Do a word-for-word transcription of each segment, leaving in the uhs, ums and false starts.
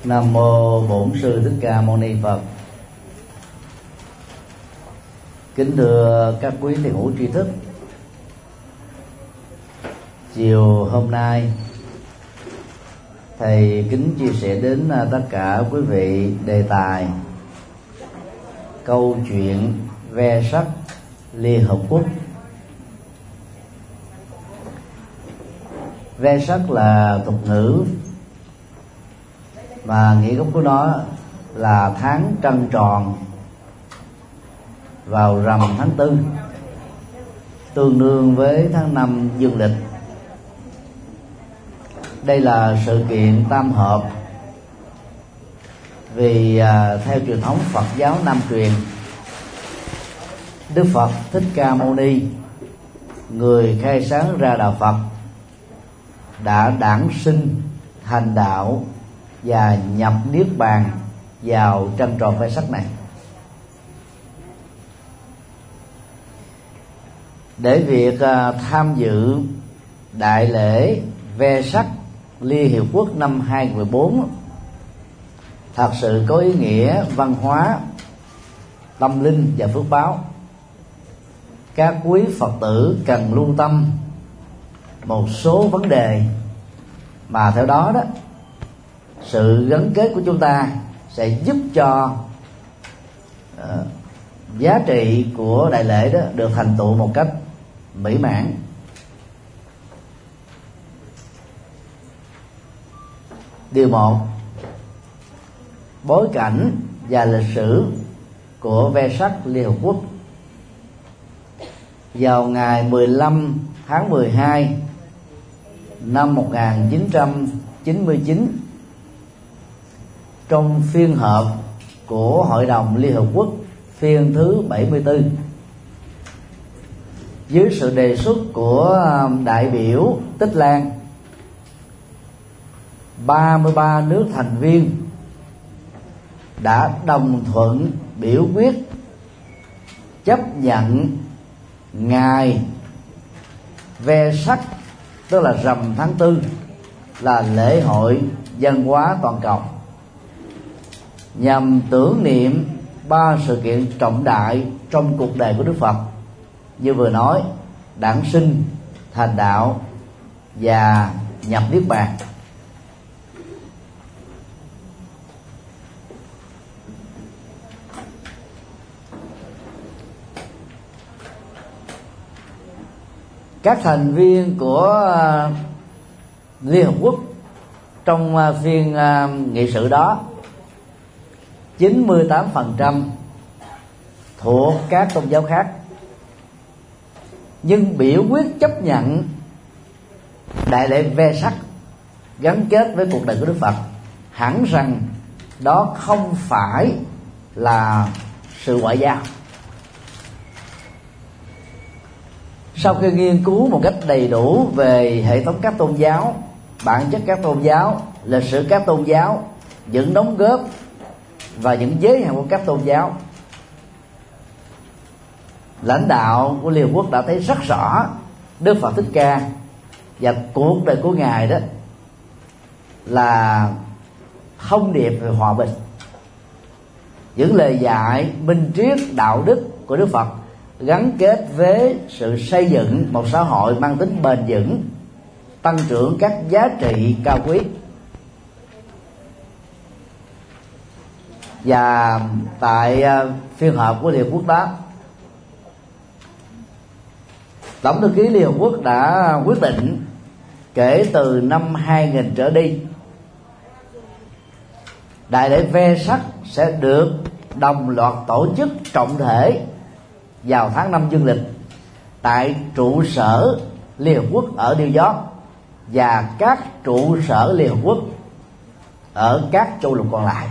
Nam mô Bổn Sư Thích Ca Mâu Ni Phật. Kính thưa các quý thiền hữu tri thức, chiều hôm nay thầy kính chia sẻ đến tất cả quý vị đề tài câu chuyện ve sắt Liên Hợp Quốc. Ve sắt là thuật ngữ mà nghĩa gốc của nó là tháng trăng tròn vào rằm tháng tư, tương đương với tháng năm dương lịch. Đây là sự kiện tam hợp vì à, theo truyền thống Phật giáo Nam truyền, Đức Phật Thích Ca Mâu Ni, người khai sáng ra đạo Phật, đã đản sinh thành đạo và nhập niết bàn vào trăng tròn ve sắt này. Để việc uh, tham dự đại lễ ve sắt Liên Hiệp Quốc năm hai không một bốn thật sự có ý nghĩa văn hóa, tâm linh và phước báo, các quý Phật tử cần lưu tâm một số vấn đề mà theo đó đó sự gắn kết của chúng ta sẽ giúp cho uh, giá trị của đại lễ đó được thành tựu một cách mỹ mãn. Điều một, bối cảnh và lịch sử của ve sắt Liên Hợp Quốc. Vào ngày mười lăm tháng mười hai năm một nghìn chín trăm chín mươi chín, trong phiên họp của Hội đồng Liên Hợp Quốc phiên thứ bảy mươi tư, dưới sự đề xuất của đại biểu Tích Lan, ba mươi ba nước thành viên đã đồng thuận biểu quyết chấp nhận ngày ve sắt, tức là rằm tháng tư, là lễ hội văn hóa toàn cầu, nhằm tưởng niệm ba sự kiện trọng đại trong cuộc đời của Đức Phật, như vừa nói: đản sinh, thành đạo và nhập niết bàn. Các thành viên của Liên Hợp Quốc trong phiên nghị sự đó, chín mươi tám phần trăm thuộc các tôn giáo khác, nhưng biểu quyết chấp nhận đại lễ ve sắt gắn kết với cuộc đời của Đức Phật, hẳn rằng đó không phải là sự ngoại giao. Sau khi nghiên cứu một cách đầy đủ về hệ thống các tôn giáo, bản chất các tôn giáo, lịch sử các tôn giáo, những đóng góp và những giới hạn của các tôn giáo, lãnh đạo của Liên Hợp Quốc đã thấy rất rõ Đức Phật Thích Ca và cuộc đời của Ngài đó là thông điệp về hòa bình. Những lời dạy minh triết đạo đức của Đức Phật gắn kết với sự xây dựng một xã hội mang tính bền vững, tăng trưởng các giá trị cao quý. Và tại phiên họp của Liên Hợp Quốc đó, Tổng thư ký Liên Hợp Quốc đã quyết định kể từ năm hai nghìn trở đi, đại lễ ve sắt sẽ được đồng loạt tổ chức trọng thể vào tháng năm dương lịch tại trụ sở Liên Hợp Quốc ở New York và các trụ sở Liên Hợp Quốc ở các châu lục còn lại.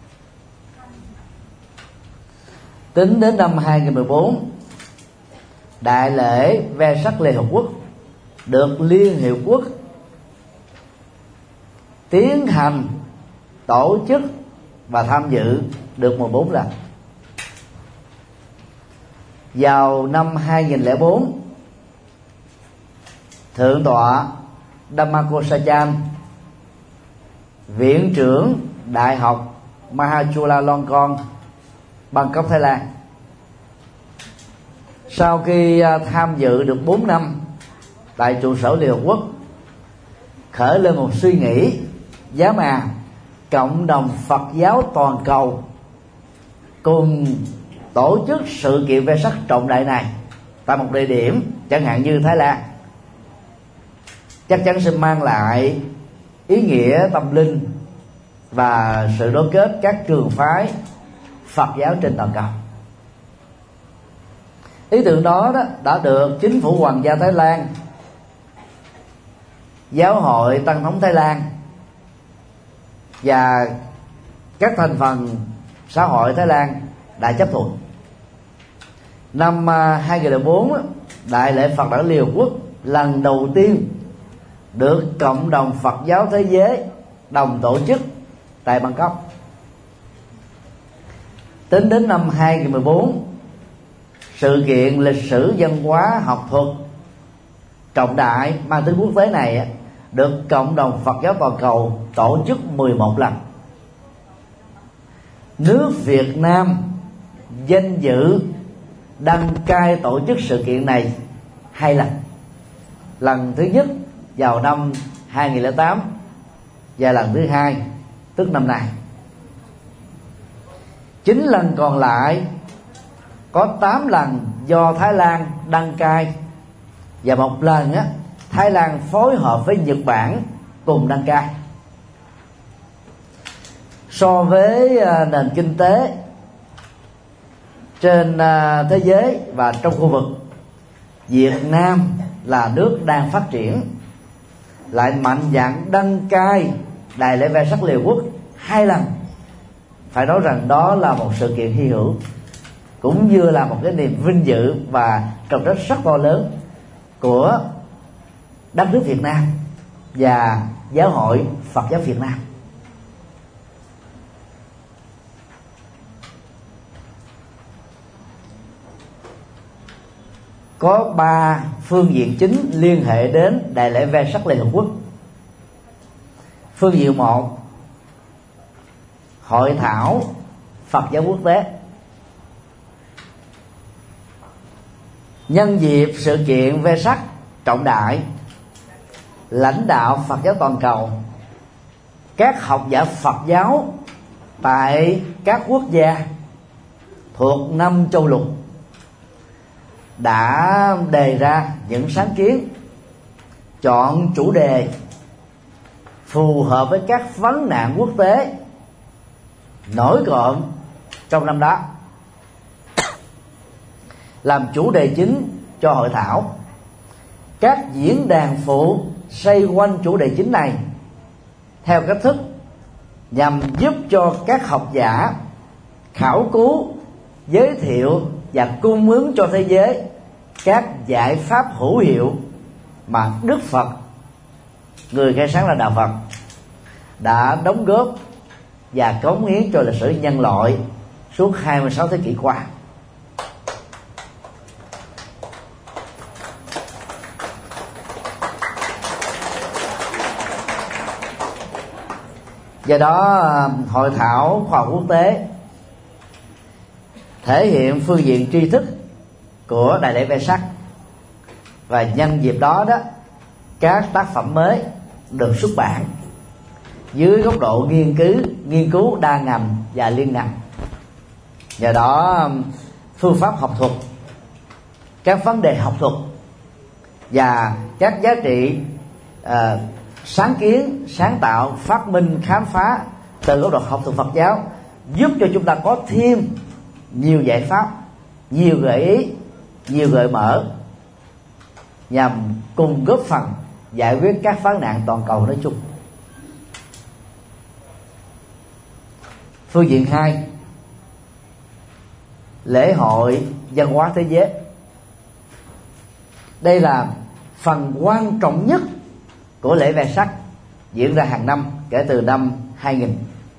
Tính đến năm hai nghìn mười bốn, đại lễ ve sắt Liên Hợp Quốc được Liên Hiệp Quốc tiến hành tổ chức và tham dự được mười bốn lần. Vào năm hai nghìn lẻ bốn, Thượng tọa Dhammacosachan, viện trưởng Đại học Mahajula Bangkok, Thái Lan. Sau khi tham dự được bốn năm tại trụ sở Liên Hợp Quốc, khởi lên một suy nghĩ giá mà cộng đồng Phật giáo toàn cầu cùng tổ chức sự kiện Vesak trọng đại này tại một địa điểm chẳng hạn như Thái Lan, chắc chắn sẽ mang lại ý nghĩa tâm linh và sự nối kết các trường phái Phật giáo trên toàn cầu. Ý tưởng đó, đó đã được chính phủ Hoàng gia Thái Lan, Giáo hội Tăng thống Thái Lan và các thành phần xã hội Thái Lan đã chấp thuận. Năm hai nghìn lẻ bốn, Đại lễ Phật đản Liên Hợp Quốc lần đầu tiên được cộng đồng Phật giáo thế giới đồng tổ chức tại Bangkok. Tính đến năm hai nghìn mười bốn, sự kiện lịch sử văn hóa học thuật trọng đại mang tính quốc tế này được cộng đồng Phật giáo toàn cầu tổ chức mười một lần. Nước Việt Nam danh dự đăng cai tổ chức sự kiện này hai lần. Lần thứ nhất vào năm hai nghìn lẻ tám và lần thứ hai tức năm nay. Chín lần còn lại có tám lần do Thái Lan đăng cai và một lần á, Thái Lan phối hợp với Nhật Bản cùng đăng cai. So với uh, nền kinh tế trên uh, thế giới và trong khu vực, Việt Nam là nước đang phát triển lại mạnh dạn đăng cai Đại lễ Vesak Liên Hợp Quốc hai lần. Phải nói rằng đó là một sự kiện hy hữu, cũng như là một cái niềm vinh dự và trọng trách rất to lớn của đất nước Việt Nam và Giáo hội Phật giáo Việt Nam. Có ba phương diện chính liên hệ đến Đại lễ Vesak Liên Hợp Quốc. Phương diện một, hội thảo Phật giáo quốc tế. Nhân dịp sự kiện Vesak trọng đại, lãnh đạo Phật giáo toàn cầu, các học giả Phật giáo tại các quốc gia thuộc năm châu lục đã đề ra những sáng kiến, chọn chủ đề phù hợp với các vấn nạn quốc tế nổi cộm trong năm đó, làm chủ đề chính cho hội thảo. Các diễn đàn phụ xoay quanh chủ đề chính này theo cách thức nhằm giúp cho các học giả khảo cứu, giới thiệu và cung ứng cho thế giới các giải pháp hữu hiệu mà Đức Phật, người khai sáng ra đạo Phật, đã đóng góp và cống hiến cho lịch sử nhân loại suốt hai mươi sáu thế kỷ qua. Do đó, hội thảo khoa học quốc tế thể hiện phương diện tri thức của Đại lễ Vesak, và nhân dịp đó đó các tác phẩm mới được xuất bản dưới góc độ nghiên cứu nghiên cứu đa ngành và liên ngành. Do đó, phương pháp học thuật, các vấn đề học thuật và các giá trị uh, sáng kiến, sáng tạo, phát minh, khám phá từ góc độ học thuật Phật giáo giúp cho chúng ta có thêm nhiều giải pháp, nhiều gợi ý, nhiều gợi mở nhằm cùng góp phần giải quyết các vấn nạn toàn cầu nói chung. Phương diện hai, lễ hội văn hóa thế giới. Đây là phần quan trọng nhất của lễ Vesak diễn ra hàng năm kể từ năm hai nghìn.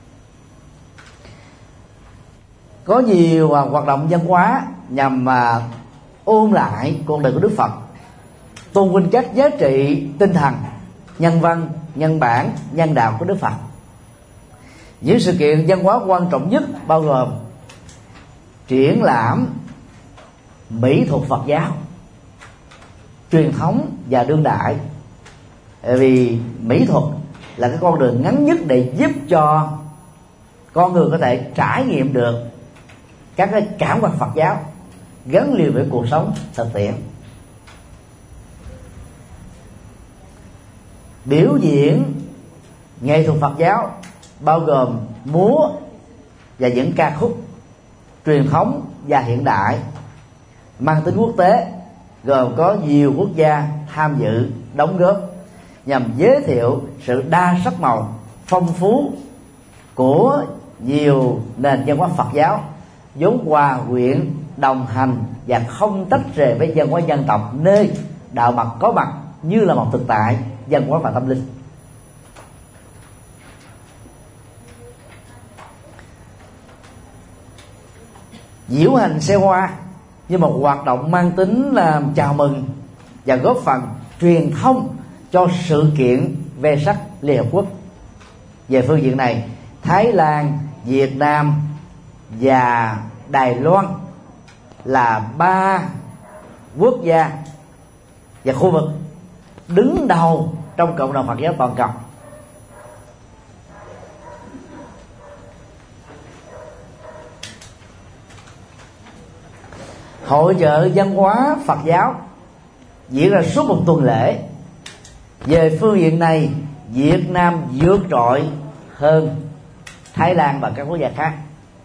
Có nhiều hoạt động văn hóa nhằm ôn lại cuộc đời của Đức Phật, tôn vinh các giá trị tinh thần, nhân văn, nhân bản, nhân đạo của Đức Phật. Những sự kiện văn hóa quan trọng nhất bao gồm triển lãm mỹ thuật Phật giáo truyền thống và đương đại. Bởi vì mỹ thuật là cái con đường ngắn nhất để giúp cho con người có thể trải nghiệm được các cái cảm quan Phật giáo gắn liền với cuộc sống thực tiễn. Biểu diễn nghệ thuật Phật giáo bao gồm múa và những ca khúc truyền thống và hiện đại mang tính quốc tế, gồm có nhiều quốc gia tham dự đóng góp nhằm giới thiệu sự đa sắc màu phong phú của nhiều nền văn hóa Phật giáo vốn hòa quyện, đồng hành và không tách rời với văn hóa dân tộc nơi đạo Phật có mặt như là một thực tại văn hóa và tâm linh. Diễu hành xe hoa như một hoạt động mang tính là chào mừng và góp phần truyền thông cho sự kiện ve sắc Liên Hợp Quốc. Về phương diện này, Thái Lan, Việt Nam và Đài Loan là ba quốc gia và khu vực đứng đầu trong cộng đồng Phật giáo toàn cầu. Hội chợ văn hóa Phật giáo diễn ra suốt một tuần lễ. Về phương diện này, Việt Nam vượt trội hơn Thái Lan và các quốc gia khác.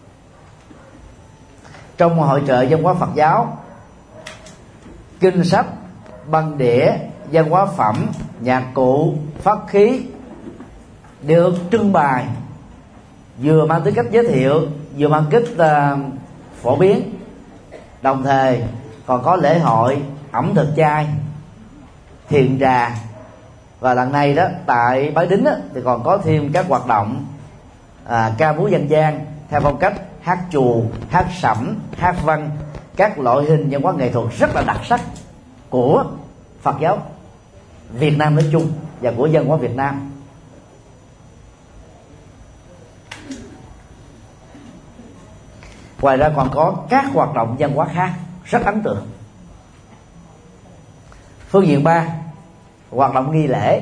Trong hội chợ văn hóa Phật giáo, kinh sách, băng đĩa, văn hóa phẩm, nhạc cụ, pháp khí được trưng bày, vừa mang tính cách giới thiệu, vừa mang tính uh, phổ biến. Đồng thời còn có lễ hội ẩm thực chay, thiền trà, và lần này đó tại Bái Đính đó, thì còn có thêm các hoạt động à, ca múa dân gian theo phong cách hát chùa, hát sẩm, hát văn, các loại hình văn hóa nghệ thuật rất là đặc sắc của Phật giáo Việt Nam nói chung và của văn hóa Việt Nam. Ngoài ra còn có các hoạt động văn hóa khác rất ấn tượng. Phương diện ba, hoạt động nghi lễ.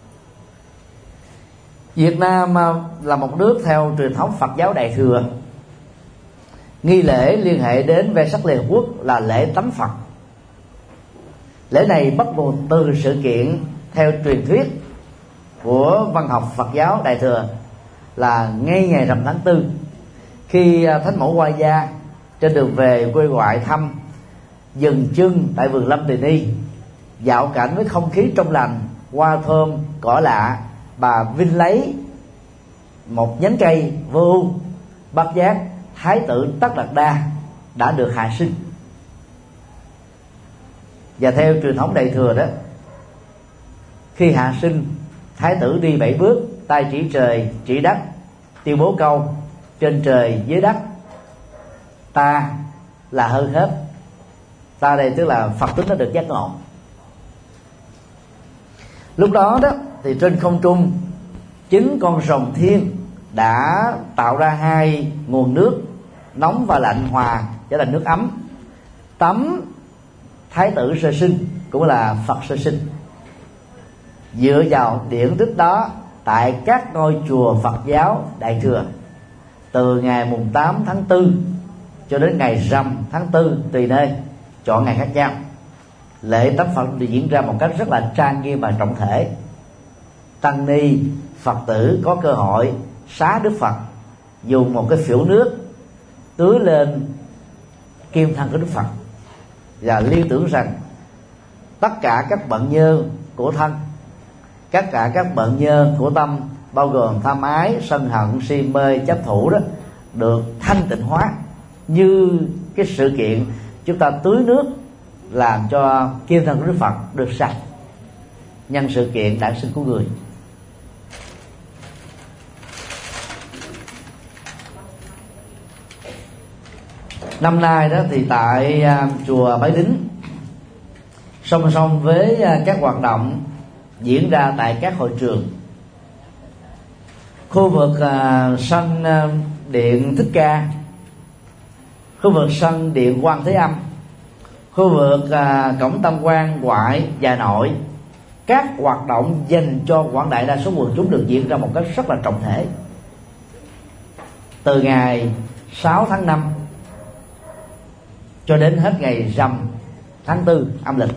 Việt Nam là một nước theo truyền thống Phật giáo Đại thừa. Nghi lễ liên hệ đến ve sắc Liên Hợp Quốc là lễ tắm Phật. Lễ này bắt nguồn từ sự kiện theo truyền thuyết của văn học Phật giáo Đại thừa là ngay ngày rằm tháng tư, khi Thánh Mẫu Hoa Gia trên đường về quê ngoại thăm dừng chân tại vườn Lâm Tỳ Ni, dạo cảnh với không khí trong lành, hoa thơm, cỏ lạ, bà vinh lấy một nhánh cây vô ưu, bắt giác Thái tử Tất Đạt Đa đã được hạ sinh. Và theo truyền thống Đại thừa đó, khi hạ sinh, Thái tử đi bảy bước, tay chỉ trời chỉ đất, tuyên bố câu trên trời dưới đất ta là hơn hết. Ta đây tức là Phật tính nó được giác ngộ. Lúc đó đó thì trên không trung, chính con rồng thiên đã tạo ra hai nguồn nước nóng và lạnh hòa trở thành nước ấm, tắm Thái tử sơ sinh cũng là Phật sơ sinh. Dựa vào điển tích đó, tại các ngôi chùa Phật giáo Đại thừa, từ ngày mùng tám tháng tư cho đến ngày rằm tháng tư, tùy nơi, chọn ngày khác nhau, lễ tắm Phật được diễn ra một cách rất là trang nghiêm và trọng thể. Tăng ni Phật tử có cơ hội xá Đức Phật, dùng một cái phễu nước tưới lên kim thân của Đức Phật, và liên tưởng rằng tất cả các bận nhơ của thân, tất cả các bận nhơ của tâm, bao gồm tham ái, sân hận, si mê, chấp thủ đó, được thanh tịnh hóa như cái sự kiện chúng ta tưới nước làm cho kim thân của Đức Phật được sạch nhân sự kiện đản sinh của người. Năm nay đó thì tại uh, chùa Bái Đính, song song với uh, các hoạt động diễn ra tại các hội trường, khu vực uh, sân uh, điện Thích Ca, khu vực sân điện Quan Thế Âm, khu vực uh, cổng Tam Quan ngoại và nội, các hoạt động dành cho quảng đại đa số quần chúng được diễn ra một cách rất là trọng thể. Từ ngày sáu tháng năm cho đến hết ngày rằm tháng tư âm lịch.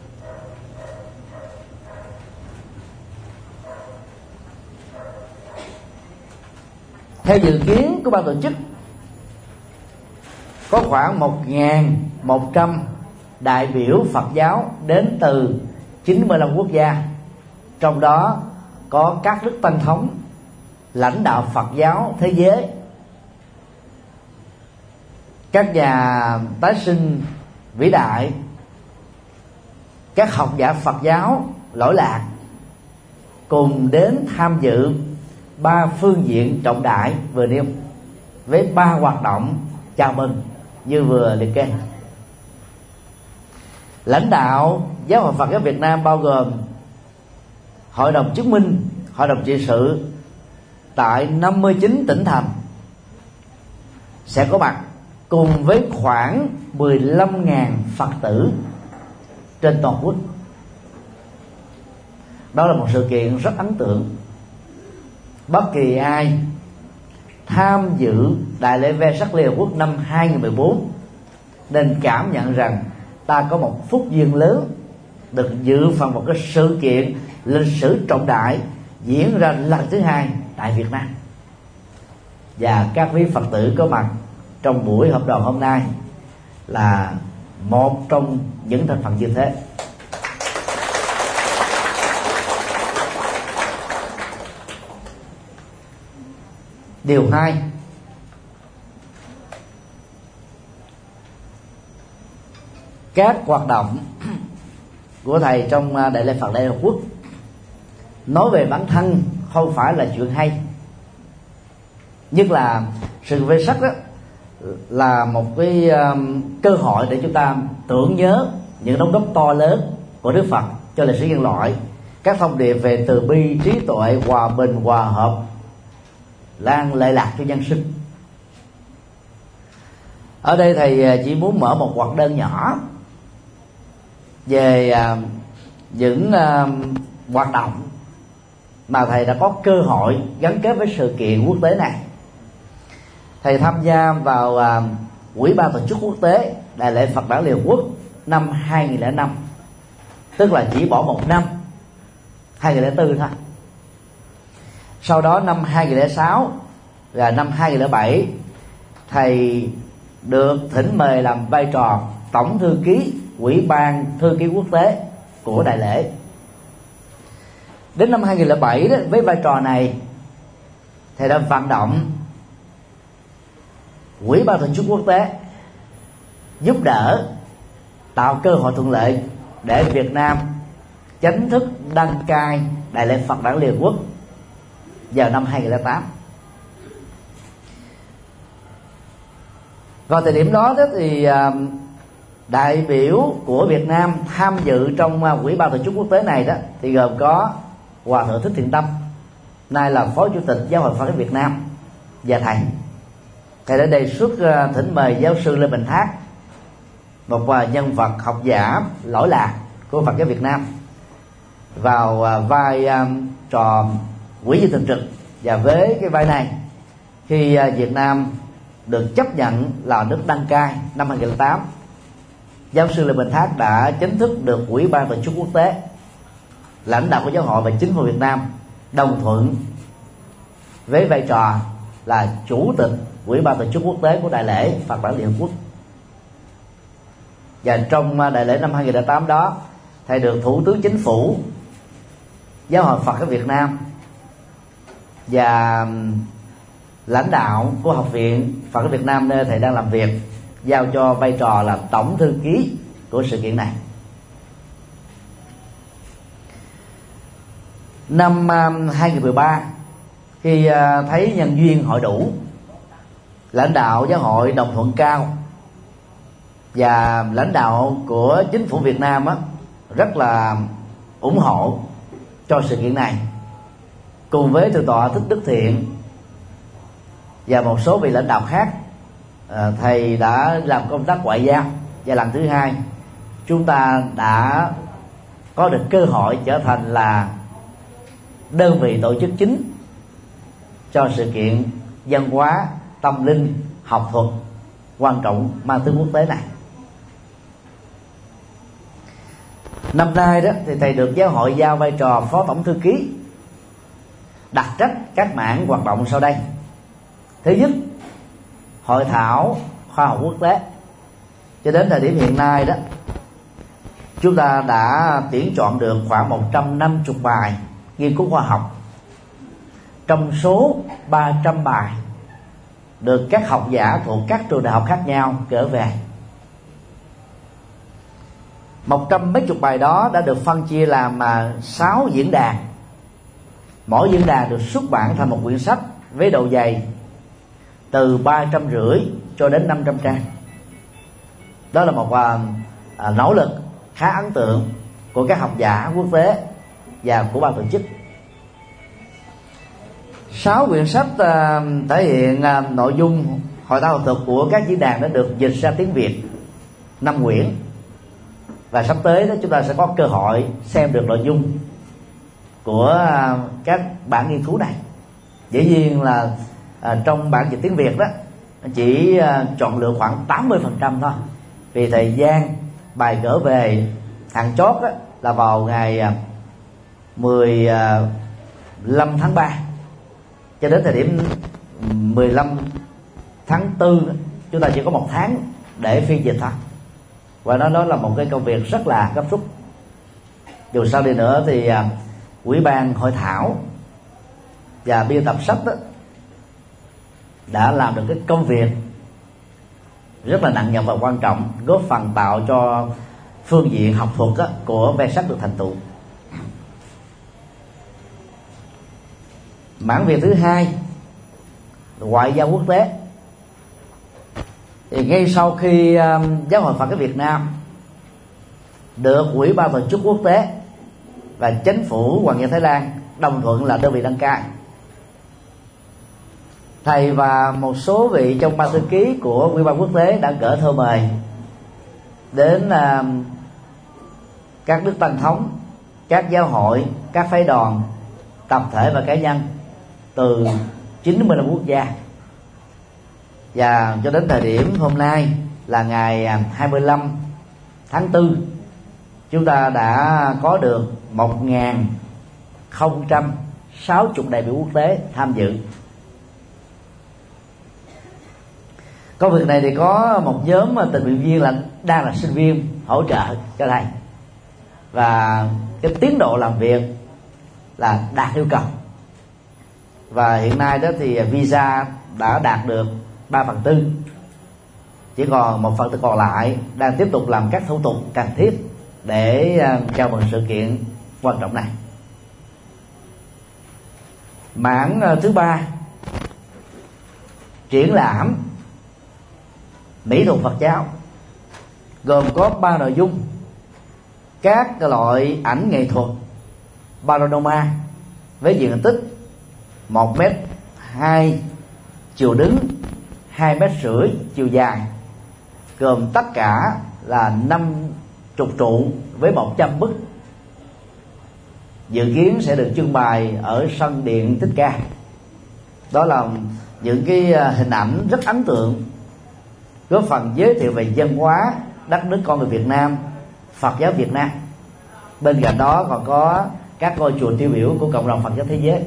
Theo dự kiến của ban tổ chức, có khoảng một nghìn một trăm đại biểu Phật giáo đến từ chín mươi lăm quốc gia, trong đó có các đức tăng thống, lãnh đạo Phật giáo thế giới, các nhà tái sinh vĩ đại, các học giả Phật giáo lỗi lạc, cùng đến tham dự ba phương diện trọng đại vừa nêu, với ba hoạt động chào mừng như vừa liệt kê. Lãnh đạo Giáo hội Phật giáo Việt Nam bao gồm Hội đồng chứng minh, Hội đồng trị sự tại năm mươi chín tỉnh thành sẽ có mặt, cùng với khoảng mười lăm nghìn Phật tử trên toàn quốc. Đó là một sự kiện rất ấn tượng. Bất kỳ ai tham dự Đại lễ Vesak Liên Hợp Quốc năm hai không một bốn nên cảm nhận rằng ta có một phúc duyên lớn được dự phần một cái sự kiện lịch sử trọng đại diễn ra lần thứ hai tại Việt Nam. Và các quý Phật tử có mặt trong buổi họp đoàn hôm nay là một trong những thành phần như thế. Điều hai, các hoạt động của thầy trong Đại lễ Phật Liên Hợp Quốc nói về bản thân không phải là chuyện hay, nhất là sự Vesak đó là một cái um, cơ hội để chúng ta tưởng nhớ những đóng góp to lớn của Đức Phật cho lịch sử nhân loại, các thông điệp về từ bi, trí tuệ, hòa bình, hòa hợp, lan lệ lạc cho nhân sinh. Ở đây thầy chỉ muốn mở một hoạt đơn nhỏ về uh, những uh, hoạt động mà thầy đã có cơ hội gắn kết với sự kiện quốc tế này. Thầy tham gia vào uh, Ủy ban tổ chức quốc tế Đại lễ Phật đản Liên Hợp Quốc năm hai không không năm, tức là chỉ bỏ một năm, hai không không bốn thôi. Sau đó năm hai không không sáu và năm hai không không bảy, thầy được thỉnh mời làm vai trò tổng thư ký Ủy ban thư ký quốc tế của đại lễ. Đến năm hai không không bảy đó, với vai trò này thầy đã vận động Ủy ban tổ chức quốc tế giúp đỡ tạo cơ hội thuận lợi để Việt Nam chính thức đăng cai Đại lễ Phật đản Liên Hợp Quốc vào năm hai không không tám. Vào thời điểm đó, đó thì đại biểu của Việt Nam tham dự trong Ủy ban tổ chức quốc tế này đó thì gồm có Hòa thượng Thích Thiện Tâm, nay là Phó Chủ tịch Giáo hội Phật giáo Việt Nam, và thầy. Thầy đã đề xuất thỉnh mời giáo sư Lê Bình Thác, một nhân vật học giả lỗi lạc của Phật giáo Việt Nam, vào vai trò ủy viên thường trực. Và với cái vai này, khi Việt Nam được chấp nhận là nước đăng cai năm hai không không tám, giáo sư Lê Bình Thác đã chính thức được Ủy ban tổ chức quốc tế, lãnh đạo của giáo hội và chính phủ Việt Nam đồng thuận với vai trò là chủ tịch Ủy ban tổ chức quốc tế của Đại lễ Phật đản Liên Hợp Quốc. Và trong đại lễ năm hai không không tám đó, thầy được Thủ tướng Chính phủ, Giáo hội Phật giáo Việt Nam và lãnh đạo của Học viện Phật giáo Việt Nam nơi thầy đang làm việc giao cho vai trò là tổng thư ký của sự kiện này. Năm hai không một ba, khi thấy nhân duyên hội đủ, lãnh đạo giáo hội đồng thuận cao và lãnh đạo của chính phủ Việt Nam á, rất là ủng hộ cho sự kiện này, cùng với thượng tọa Thích Đức Thiện và một số vị lãnh đạo khác, à, thầy đã làm công tác ngoại giao, và lần thứ hai chúng ta đã có được cơ hội trở thành là đơn vị tổ chức chính cho sự kiện văn hóa, tâm linh, học thuật quan trọng mang tính quốc tế này. Năm nay đó thì thầy được giáo hội giao vai trò phó tổng thư ký, đặc trách các mảng hoạt động sau đây. Thứ nhất, hội thảo khoa học quốc tế. Cho đến thời điểm hiện nay đó, chúng ta đã tuyển chọn được khoảng một trăm năm mươi bài nghiên cứu khoa học. Trong số ba trăm bài được các học giả thuộc các trường đại học khác nhau gửi về. Một trăm mấy chục bài đó đã được phân chia làm sáu diễn đàn. Mỗi diễn đàn được xuất bản thành một quyển sách với độ dày từ ba trăm rưỡi cho đến năm trăm trang. Đó là một à, à, nỗ lực khá ấn tượng của các học giả quốc tế và của ban tổ chức. Sáu quyển sách à, thể hiện à, nội dung hội thảo học thuật của các diễn đàn đã được dịch ra tiếng Việt năm quyển, và sắp tới đó chúng ta sẽ có cơ hội xem được nội dung của à, các bản nghiên cứu này. Dĩ nhiên là à, trong bản dịch tiếng Việt đó chỉ à, chọn lựa khoảng tám mươi phần trăm thôi, vì thời gian bài gửi về hạn chót đó, là vào ngày mười lăm tháng ba, cho đến thời điểm mười lăm tháng tư đó, chúng ta chỉ có một tháng để phiên dịch thôi, và nó đó là một cái công việc rất là gấp rút. Dù sao đi nữa thì à, ủy ban hội thảo và biên tập sách đó, đã làm được cái công việc rất là nặng nhọc và quan trọng, góp phần tạo cho phương diện học thuật đó, của ve sách được thành tựu. Mảng việc thứ hai, ngoại giao quốc tế. Thì ngay sau khi um, Giáo hội Phật giáo Việt Nam được Ủy ban tổ chức quốc tế và chính phủ Hoàng gia Thái Lan đồng thuận là đơn vị đăng cai, thầy và một số vị trong ban thư ký của Ủy ban quốc tế đã gửi thư mời đến uh, các nước tăng thống, các giáo hội, các phái đoàn, tập thể và cá nhân từ chín mươi lăm quốc gia. Và cho đến thời điểm hôm nay là ngày hai mươi lăm tháng tư, chúng ta đã có được một nghìn không trăm sáu mươi đại biểu quốc tế tham dự. Công việc này thì có một nhóm tình nguyện viên là đang là sinh viên hỗ trợ cho thầy, và cái tiến độ làm việc là đạt yêu cầu. Và hiện nay đó thì visa đã đạt được ba phần tư, chỉ còn một phần tư còn lại đang tiếp tục làm các thủ tục cần thiết để chào mừng sự kiện quan trọng này. Mảng thứ ba, triển lãm mỹ thuật Phật giáo, gồm có ba nội dung: các loại ảnh nghệ thuật panorama với diện tích một mét hai chiều đứng, hai mét rưỡi chiều dài, gồm tất cả là năm chục trụ với một trăm bức, dự kiến sẽ được trưng bày ở sân điện Thích Ca. Đó là những cái hình ảnh rất ấn tượng, góp phần giới thiệu về văn hóa đất nước con người Việt Nam, Phật giáo Việt Nam. Bên cạnh đó còn có các ngôi chùa tiêu biểu của cộng đồng Phật giáo thế giới.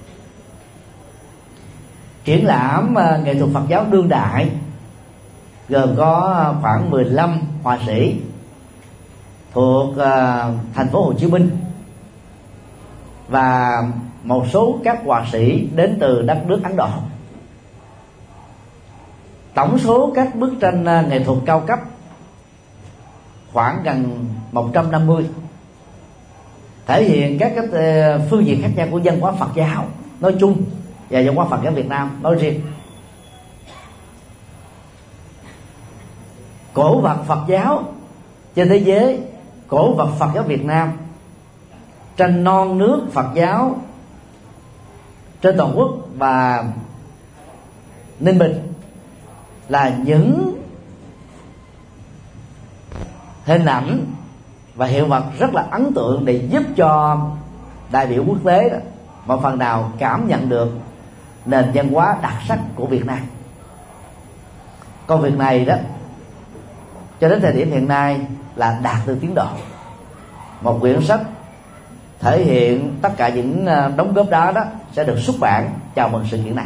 Triển lãm nghệ thuật Phật giáo đương đại gồm có khoảng mười lăm họa sĩ thuộc uh, thành phố Hồ Chí Minh và một số các họa sĩ đến từ đất nước Ấn Độ. Tổng số các bức tranh nghệ thuật cao cấp khoảng gần một trăm năm mươi, thể hiện các cái phương diện khác nhau của văn hóa Phật giáo nói chung và văn hóa Phật giáo Việt Nam nói riêng. Cổ vật Phật giáo trên thế giới, cổ vật Phật giáo Việt Nam, tranh non nước Phật giáo trên toàn quốc và Ninh Bình là những hình ảnh và hiện vật rất là ấn tượng để giúp cho đại biểu quốc tế đó một phần nào cảm nhận được nền văn hóa đặc sắc của Việt Nam. Công việc này đó cho đến thời điểm hiện nay là đạt được tiến độ. Một quyển sách thể hiện tất cả những đóng góp đó đó sẽ được xuất bản chào mừng sự kiện này.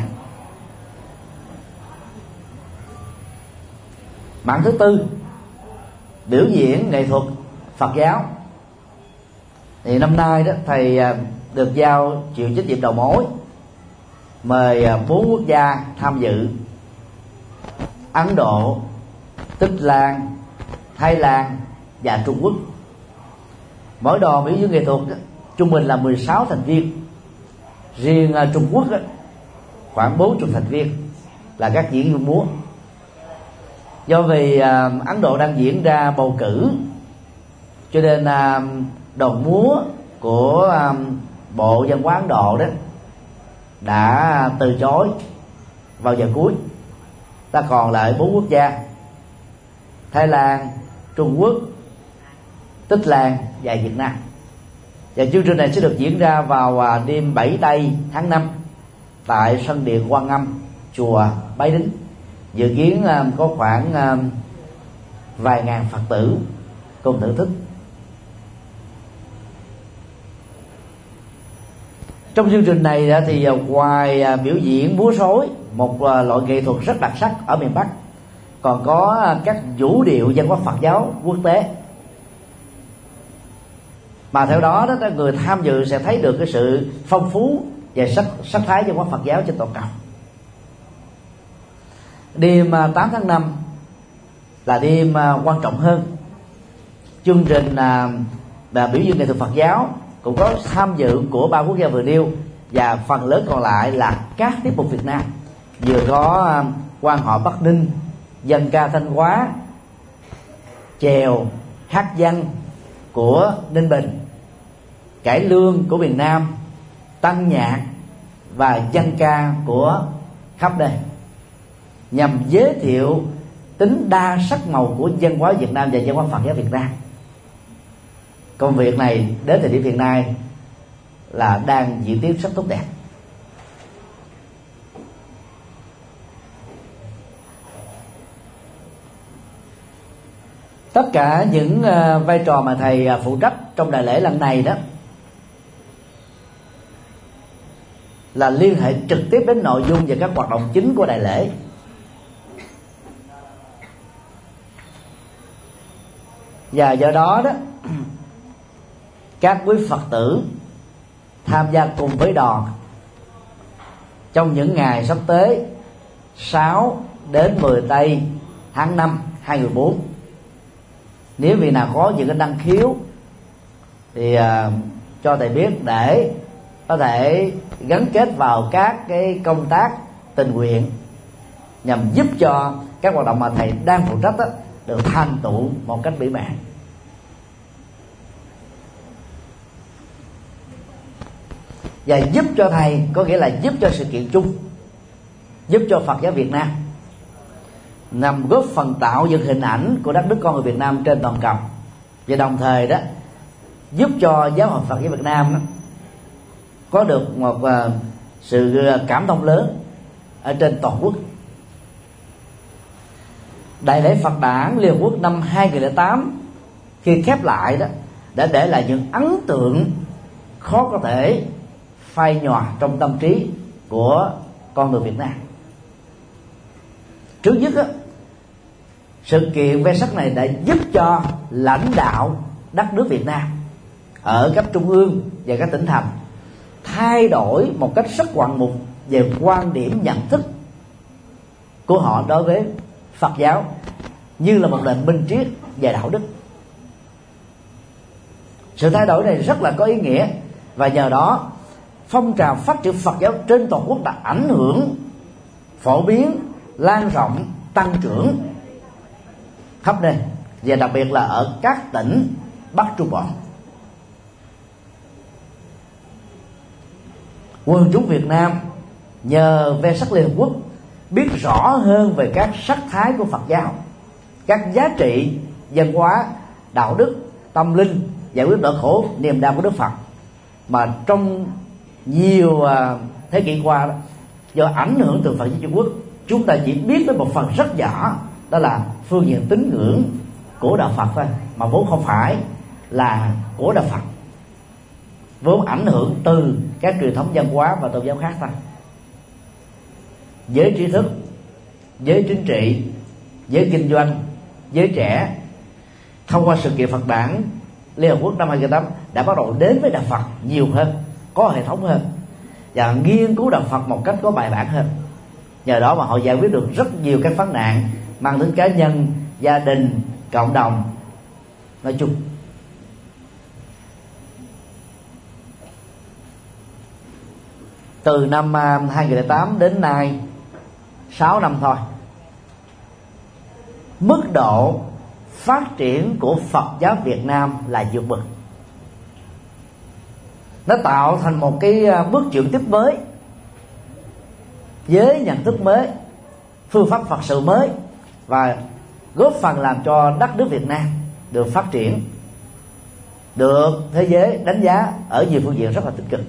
Mảng thứ tư, biểu diễn nghệ thuật Phật giáo. Thì năm nay đó thầy được giao chịu trách nhiệm đầu mối, mời bốn quốc gia tham dự: Ấn Độ, Tích Lan, Thái Lan và Trung Quốc. Mỗi đoàn biểu diễn nghệ thuật đó, trung bình là mười sáu thành viên. Riêng Trung Quốc đó, khoảng bốn mươi thành viên là các diễn viên múa. Do vì uh, Ấn Độ đang diễn ra bầu cử, cho nên uh, đoàn múa của uh, Bộ Văn hóa Ấn Độ đó đã từ chối vào giờ cuối. Ta còn lại bốn quốc gia: Thái Lan, Trung Quốc, Tích Lan và Việt Nam. Và chương trình này sẽ được diễn ra vào uh, đêm bảy tây tháng năm tại sân điện Quan Âm, chùa Bái Đính. Dự kiến uh, có khoảng uh, vài ngàn Phật tử cùng thưởng thức. Trong chương trình này thì uh, ngoài uh, biểu diễn múa rối, một uh, loại nghệ thuật rất đặc sắc ở miền Bắc, còn có uh, các vũ điệu văn hóa Phật giáo quốc tế. Mà theo đó, đó người tham dự sẽ thấy được cái sự phong phú và sắc, sắc thái văn hóa Phật giáo trên toàn cầu. Đêm tám tháng năm là đêm quan trọng hơn. Chương trình là biểu diễn nghệ thuật Phật giáo cũng có tham dự của ba quốc gia vừa nêu, và phần lớn còn lại là các tiết mục Việt Nam. Vừa có quan họ Bắc Ninh, dân ca Thanh Hóa, chèo, hát văn của Ninh Bình, cải lương của miền Nam, tăng nhạc và dân ca của khắp nơi, nhằm giới thiệu tính đa sắc màu của văn hóa Việt Nam và văn hóa Phật giáo Việt Nam. Công việc này đến thời điểm hiện nay là đang diễn tiến rất tốt đẹp. Tất cả những uh, vai trò mà thầy uh, phụ trách trong đại lễ lần này đó là liên hệ trực tiếp đến nội dung và các hoạt động chính của đại lễ. Và do đó đó các quý Phật tử tham gia cùng với đoàn trong những ngày sắp tới sáu đến mười tây tháng năm hai nghìn bốn. Nếu vị nào có những cái năng khiếu thì uh, cho thầy biết để có thể gắn kết vào các cái công tác tình nguyện, nhằm giúp cho các hoạt động mà thầy đang phụ trách đó, được thành tựu một cách mỹ mãn. Và giúp cho thầy có nghĩa là giúp cho sự kiện chung, giúp cho Phật giáo Việt Nam, nằm góp phần tạo dựng hình ảnh của đất nước con người Việt Nam trên toàn cầu, và đồng thời đó giúp cho giáo hội Phật giáo Việt Nam đó, có được một uh, sự cảm thông lớn ở trên toàn quốc. Đại lễ Phật đản Liên Hợp Quốc năm hai nghìn lẻ tám khi khép lại đó đã để lại những ấn tượng khó có thể phai nhòa trong tâm trí của con người Việt Nam. Trước nhất đó, sự kiện ve sắc này đã giúp cho lãnh đạo đất nước Việt Nam ở cấp trung ương và các tỉnh thành thay đổi một cách rất ngoạn mục về quan điểm nhận thức của họ đối với Phật giáo như là một nền minh triết về đạo đức. Sự thay đổi này rất là có ý nghĩa, và nhờ đó phong trào phát triển Phật giáo trên toàn quốc đã ảnh hưởng, phổ biến, lan rộng, tăng trưởng khắp nơi, và đặc biệt là ở các tỉnh Bắc Trung Bộ. Quần chúng Việt Nam nhờ ve sắc Liên Hợp Quốc biết rõ hơn về các sắc thái của Phật giáo, các giá trị văn hóa, đạo đức, tâm linh, giải quyết nỗi khổ niềm đau của Đức Phật, mà trong nhiều thế kỷ qua do ảnh hưởng từ Phật giáo Trung Quốc, chúng ta chỉ biết tới một phần rất nhỏ, đó là phương diện tín ngưỡng của đạo Phật thôi, mà vốn không phải là của đạo Phật, vốn ảnh hưởng từ các truyền thống văn hóa và tôn giáo khác thôi. Giới trí thức, giới chính trị, giới kinh doanh, giới trẻ, thông qua sự kiện Phật đản Liên Hợp Quốc năm hai nghìn không trăm lẻ tám đã bắt đầu đến với đạo Phật nhiều hơn, có hệ thống hơn, và nghiên cứu đạo Phật một cách có bài bản hơn. Nhờ đó mà họ giải quyết được rất nhiều các vấn nạn mang tính cá nhân, gia đình, cộng đồng nói chung. Từ năm hai nghìn không trăm lẻ tám đến nay sáu năm thôi, mức độ phát triển của Phật giáo Việt Nam là vượt bậc. Nó tạo thành một cái bước chuyển tiếp mới, với nhận thức mới, phương pháp Phật sự mới, và góp phần làm cho đất nước Việt Nam được phát triển, được thế giới đánh giá ở nhiều phương diện rất là tích cực.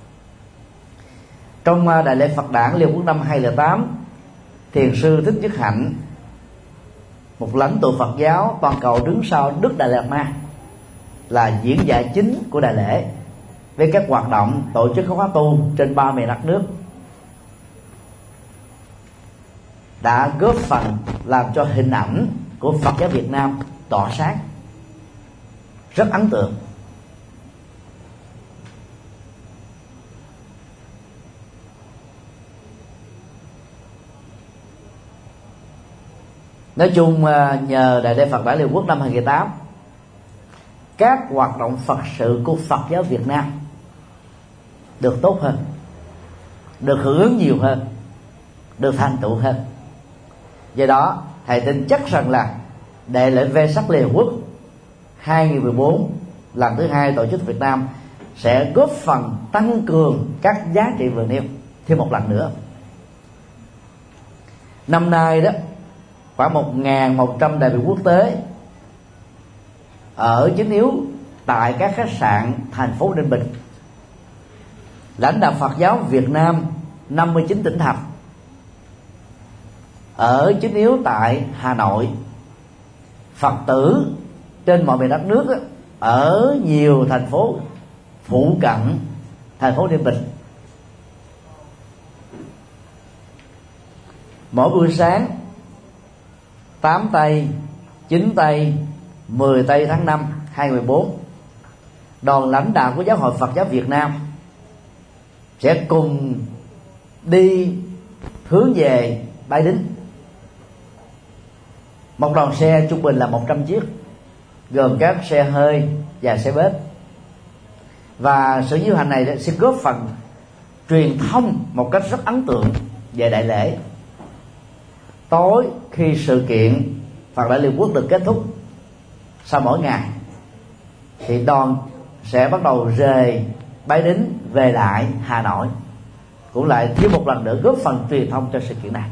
Trong đại lễ Phật đản Liên Hợp Quốc năm hai nghìn không trăm lẻ tám, Thiền sư Thích Nhất Hạnh, một lãnh tụ Phật giáo toàn cầu đứng sau Đức Đại Lạt Ma, là diễn giả chính của đại lễ, với các hoạt động tổ chức khóa tu trên ba miền đất nước, đã góp phần làm cho hình ảnh của Phật giáo Việt Nam tỏa sáng, rất ấn tượng. Nói chung nhờ đại lễ Phật đản Liên Hợp Quốc năm hai nghìn không trăm lẻ tám, các hoạt động Phật sự của Phật giáo Việt Nam được tốt hơn, được hưởng ứng nhiều hơn, được thành tựu hơn. Do đó thầy tin chắc rằng là đại lễ ve sắc Liên Hợp Quốc hai nghìn không trăm mười bốn lần thứ hai tổ chức Việt Nam sẽ góp phần tăng cường các giá trị vừa nêu thêm một lần nữa. Năm nay đó, khoảng một nghìn một trăm đại biểu quốc tế ở chính yếu tại các khách sạn thành phố Ninh Bình, lãnh đạo Phật giáo Việt Nam năm mươi chín tỉnh thành ở chính yếu tại Hà Nội, Phật tử trên mọi miền đất nước ở nhiều thành phố phụ cận thành phố Ninh Bình. Mỗi buổi sáng tám tây, chín tây, mười tây tháng năm hai nghìn không trăm mười bốn, đoàn lãnh đạo của Giáo hội Phật giáo Việt Nam sẽ cùng đi hướng về Bái Đính. Một đoàn xe trung bình là một trăm chiếc, gồm các xe hơi và xe bếp. Và sự diễu hành này sẽ góp phần truyền thông một cách rất ấn tượng về đại lễ. Tối khi sự kiện Phật đản Liên Hợp Quốc được kết thúc, sau mỗi ngày thì đoàn sẽ bắt đầu rời Bái Đính về lại Hà Nội, cũng lại thêm một lần nữa góp phần truyền thông cho sự kiện này.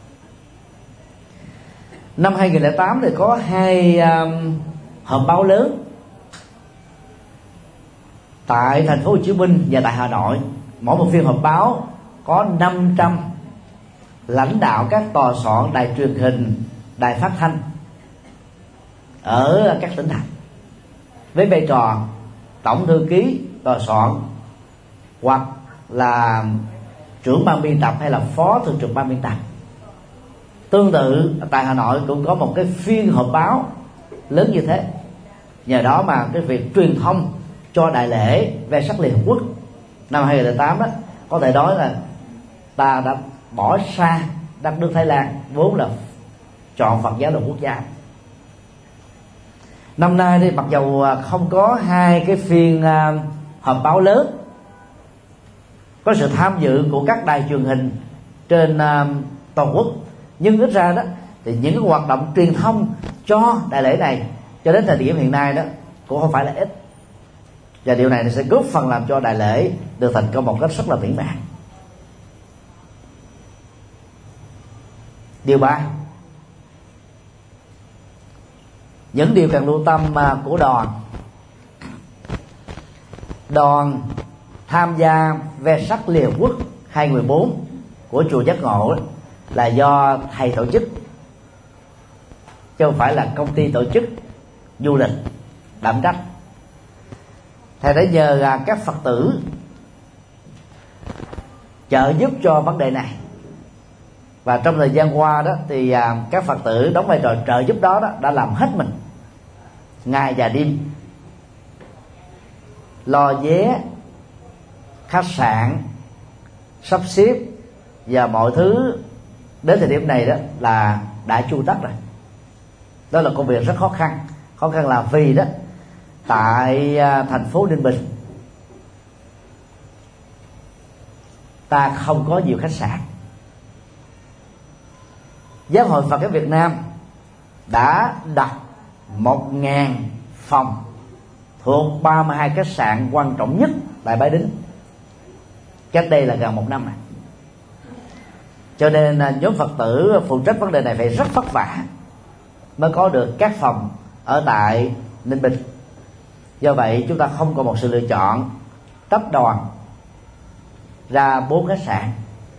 Năm hai nghìn không trăm lẻ tám thì có hai um, họp báo lớn tại thành phố Hồ Chí Minh và tại Hà Nội. Mỗi một phiên họp báo có năm trăm lãnh đạo các tòa soạn đài truyền hình, đài phát thanh ở các tỉnh thành, với vai trò tổng thư ký tòa soạn hoặc là trưởng ban biên tập hay là phó thường trực ban biên tập. Tương tự tại Hà Nội cũng có một cái phiên họp báo lớn như thế. Nhờ đó mà cái việc truyền thông cho đại lễ ve sắc Liên Hợp Quốc năm hai nghìn không trăm lẻ tám đó, có thể nói là ta đã bỏ xa đất nước Thái Lan, vốn là chọn Phật giáo là quốc gia. Năm nay thì mặc dầu không có hai cái phiên uh, họp báo lớn, có sự tham dự của các đài truyền hình trên uh, toàn quốc, nhưng ít ra đó thì những cái hoạt động truyền thông cho đại lễ này cho đến thời điểm hiện nay đó cũng không phải là ít. và điều này sẽ góp phần làm cho đại lễ được thành công một cách rất là mỹ mãn. Điều ba, những điều cần lưu tâm của đoàn. Đoàn tham gia Vesak Liên Hợp Quốc hai mười bốn của chùa Giác Ngộ là do thầy tổ chức, chứ không phải là công ty tổ chức du lịch đảm trách. Thầy đã nhờ các Phật tử trợ giúp cho vấn đề này, và trong thời gian qua đó thì các Phật tử đóng vai trò trợ giúp đó, đó đã làm hết mình ngày và đêm, lo vé, khách sạn, sắp xếp và mọi thứ đến thời điểm này đó là đã chu tất rồi. Đó là công việc rất khó khăn. Khó khăn là vì đó tại thành phố Ninh Bình ta không có nhiều khách sạn. Giáo hội Phật giáo Việt Nam đã đặt một ngàn phòng thuộc ba mươi hai khách sạn quan trọng nhất tại Bái Đính cách đây là gần một năm này. Cho nên nhóm Phật tử phụ trách vấn đề này phải rất vất vả mới có được các phòng ở tại Ninh Bình. Do vậy chúng ta không có một sự lựa chọn tách đoàn ra bốn khách sạn.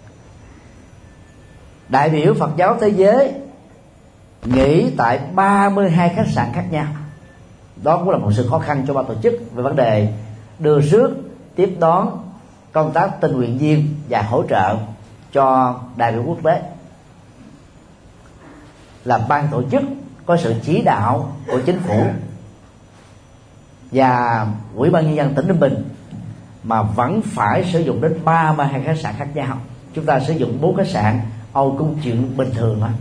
Đại biểu Phật giáo thế giới nghỉ tại ba mươi hai khách sạn khác nhau. Đó cũng là một sự khó khăn cho ban tổ chức về vấn đề đưa rước, tiếp đón, công tác tình nguyện viên và hỗ trợ cho đại biểu quốc tế. Là ban tổ chức có sự chỉ đạo của chính phủ và Ủy ban nhân dân tỉnh Ninh Bình mà vẫn phải sử dụng đến ba mươi hai khách sạn khác nhau. Chúng ta sử dụng bốn khách sạn Âu cũng chuyện bình thường thôi.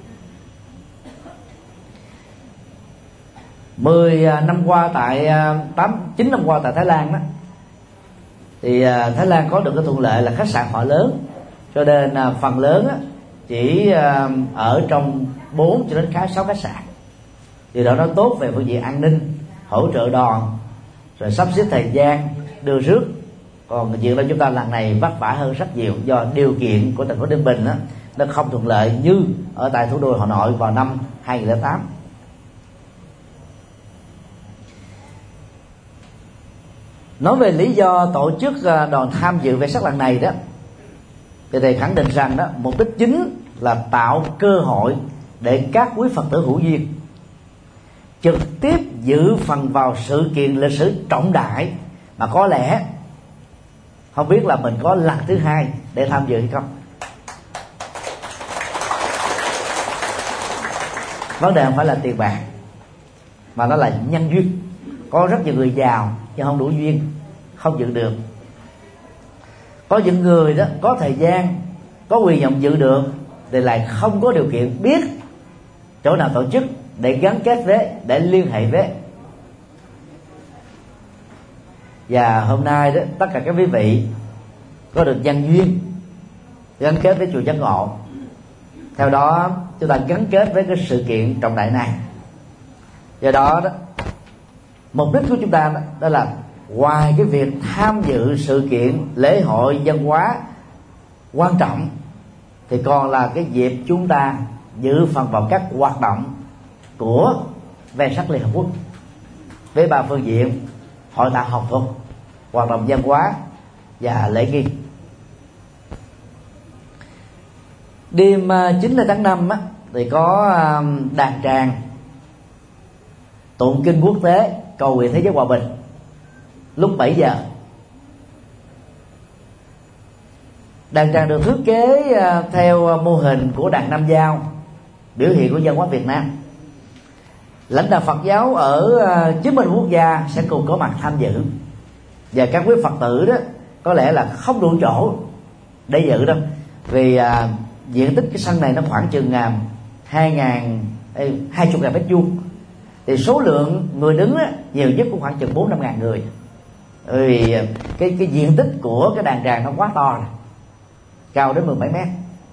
Mười năm qua tại tám chín năm qua tại Thái Lan đó, thì Thái Lan có được cái thuận lợi là khách sạn họ lớn, cho nên phần lớn chỉ ở trong bốn cho đến khá sáu khách sạn. Điều đó nó tốt về phương diện an ninh, hỗ trợ đoàn, rồi sắp xếp thời gian đưa rước. Còn chuyện là chúng ta lần này vất vả hơn rất nhiều, do điều kiện của thành phố Ninh Bình đó, nó không thuận lợi như ở tại thủ đô Hà Nội vào năm hai nghìn lẻ tám. Nói về lý do tổ chức đoàn tham dự Vesak lần này đó, thì thầy khẳng định rằng đó mục đích chính là tạo cơ hội để các quý Phật tử hữu duyên trực tiếp dự phần vào sự kiện lịch sử trọng đại mà có lẽ không biết là mình có lần thứ hai để tham dự hay không. Vấn đề không phải là tiền bạc, mà nó là nhân duyên. Có rất nhiều người giàu nhưng không đủ duyên, không dự được. Có những người đó có thời gian, có quyền vọng dự được, thì lại không có điều kiện biết chỗ nào tổ chức để gắn kết với, để liên hệ với. Và hôm nay đó, tất cả các quý vị có được nhân duyên gắn kết với chùa Giác Ngộ. Theo đó chúng ta gắn kết với cái sự kiện trọng đại này. Do đó đó, mục đích của chúng ta đó, đó là ngoài cái việc tham dự sự kiện lễ hội văn hóa quan trọng, thì còn là cái dịp chúng ta dự phần vào các hoạt động của Vesak Liên Hợp Quốc với ba phương diện: hội thảo học thuật, hoạt động văn hóa và lễ nghi. Đêm chín tháng năm á, thì có đàn tràng tụng kinh quốc tế cầu nguyện thế giới hòa bình lúc bảy giờ. Đàn tràng được thiết kế theo mô hình của đàn Nam Giao, biểu hiện của văn hóa Việt Nam. Lãnh đạo Phật giáo ở chín mươi quốc gia sẽ cùng có mặt tham dự, và các quý Phật tử đó có lẽ là không đủ chỗ để dự đâu, vì à, diện tích cái sân này nó khoảng chừng hai ngàn hai chục ngàn mét vuông, thì số lượng người đứng á, nhiều nhất cũng khoảng chừng bốn năm ngàn người. Vì cái cái diện tích của cái đàn tràng nó quá to rồi, cao đến mười bảy mét.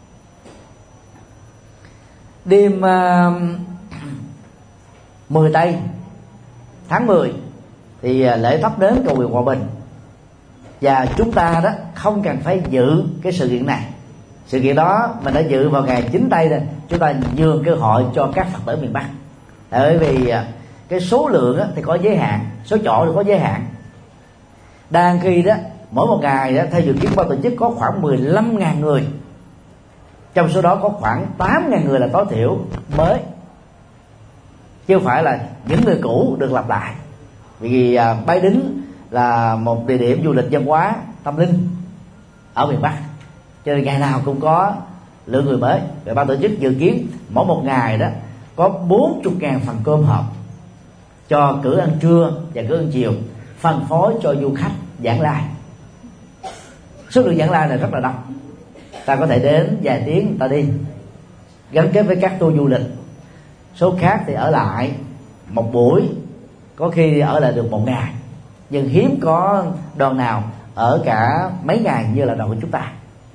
Đêm uh, mười tây tháng mười thì lễ thắp nến cầu nguyện hòa bình. Và chúng ta đó không cần phải dự cái sự kiện này. Sự kiện đó mình đã dự vào ngày chín Tây rồi, chúng ta nhường cơ hội cho các Phật tử miền Bắc. Bởi vì cái số lượng thì có giới hạn, số chỗ thì có giới hạn. Đang khi đó mỗi một ngày đó, theo dự kiến ban tổ chức có khoảng mười lăm nghìn người, trong số đó có khoảng tám nghìn người là tối thiểu mới, chứ không phải là những người cũ được lặp lại. Vì à, Bái Đính là một địa điểm du lịch văn hóa tâm linh ở miền Bắc, cho nên ngày nào cũng có lượng người mới. Và ban tổ chức dự kiến mỗi một ngày đó có bốn mươi nghìn phần cơm hộp cho cử ăn trưa và cử ăn chiều, phân phối cho du khách giảng lai. Số lượng giảng lai này rất là đông, ta có thể đến vài tiếng ta đi, gắn kết với các tour du lịch. Số khác thì ở lại một buổi, có khi ở lại được một ngày, nhưng hiếm có đoàn nào ở cả mấy ngày như là đoàn của chúng ta.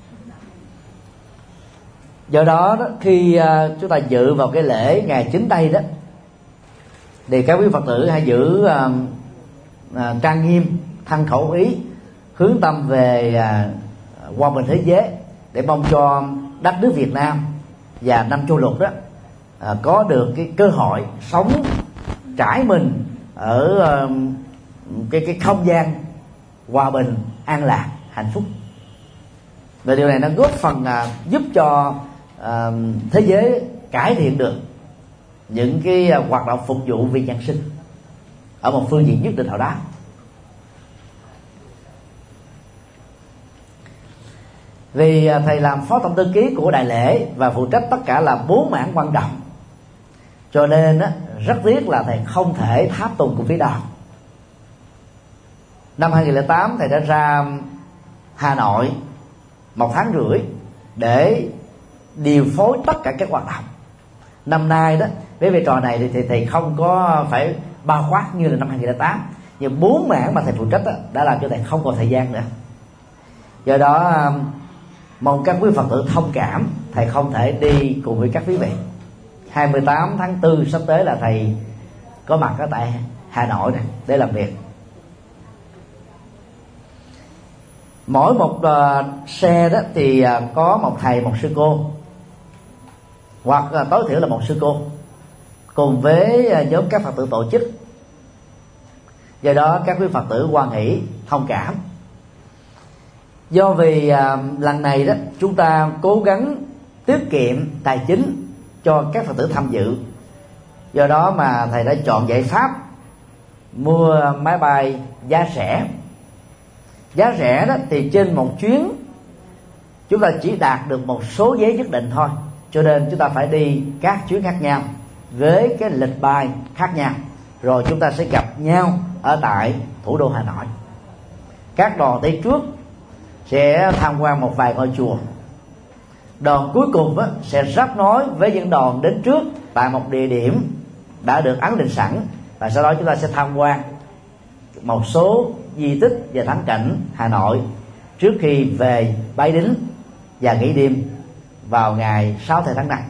Do đó, đó khi uh, chúng ta dự vào cái lễ ngày chín Tây đó, thì các quý Phật tử hãy giữ uh, uh, trang nghiêm, thân khẩu ý, hướng tâm về uh, hòa bình thế giới, để mong cho đất nước Việt Nam và năm châu lục đó uh, có được cái cơ hội sống trải mình ở uh, cái cái không gian hòa bình, an lạc, hạnh phúc. Và điều này nó góp phần uh, giúp cho uh, thế giới cải thiện được những cái uh, hoạt động phục vụ vì nhân sinh ở một phương diện nhất định nào đó. Vì uh, thầy làm phó tổng thư ký của đại lễ và phụ trách tất cả là bốn mảng quan trọng, cho nên uh, rất tiếc là thầy không thể tháp tùng cùng phía đoàn. Năm hai nghìn lẻ tám thầy đã ra Hà Nội một tháng rưỡi để điều phối tất cả các hoạt động. Năm nay đó với vai trò này thì thầy, thầy không có phải bao quát như là năm hai nghìn lẻ tám, nhưng bốn mảng mà thầy phụ trách đó, đã làm cho thầy không còn thời gian nữa. Do đó mong các quý Phật tử thông cảm, thầy không thể đi cùng với các quý vị. hai mươi tám tháng tư sắp tới là thầy có mặt ở tại Hà Nội này để làm việc. Mỗi một uh, xe đó thì uh, có một thầy, một sư cô, hoặc uh, tối thiểu là một sư cô, cùng với uh, nhóm các Phật tử tổ chức. Do đó các quý Phật tử hoan hỷ, thông cảm. Do vì uh, lần này đó chúng ta cố gắng tiết kiệm tài chính cho các Phật tử tham dự, do đó mà thầy đã chọn giải pháp mua máy bay giá rẻ. Giá rẻ đó thì trên một chuyến chúng ta chỉ đạt được một số vé nhất định thôi, cho nên chúng ta phải đi các chuyến khác nhau với cái lịch bay khác nhau, rồi chúng ta sẽ gặp nhau ở tại thủ đô Hà Nội. Các đoàn tới trước sẽ tham quan một vài ngôi chùa, đoàn cuối cùng á, sẽ ráp nối với những đoàn đến trước tại một địa điểm đã được ấn định sẵn, và sau đó chúng ta sẽ tham quan một số di tích và thắng cảnh Hà Nội trước khi về Bái Đính và nghỉ đêm vào ngày sáu tháng năm.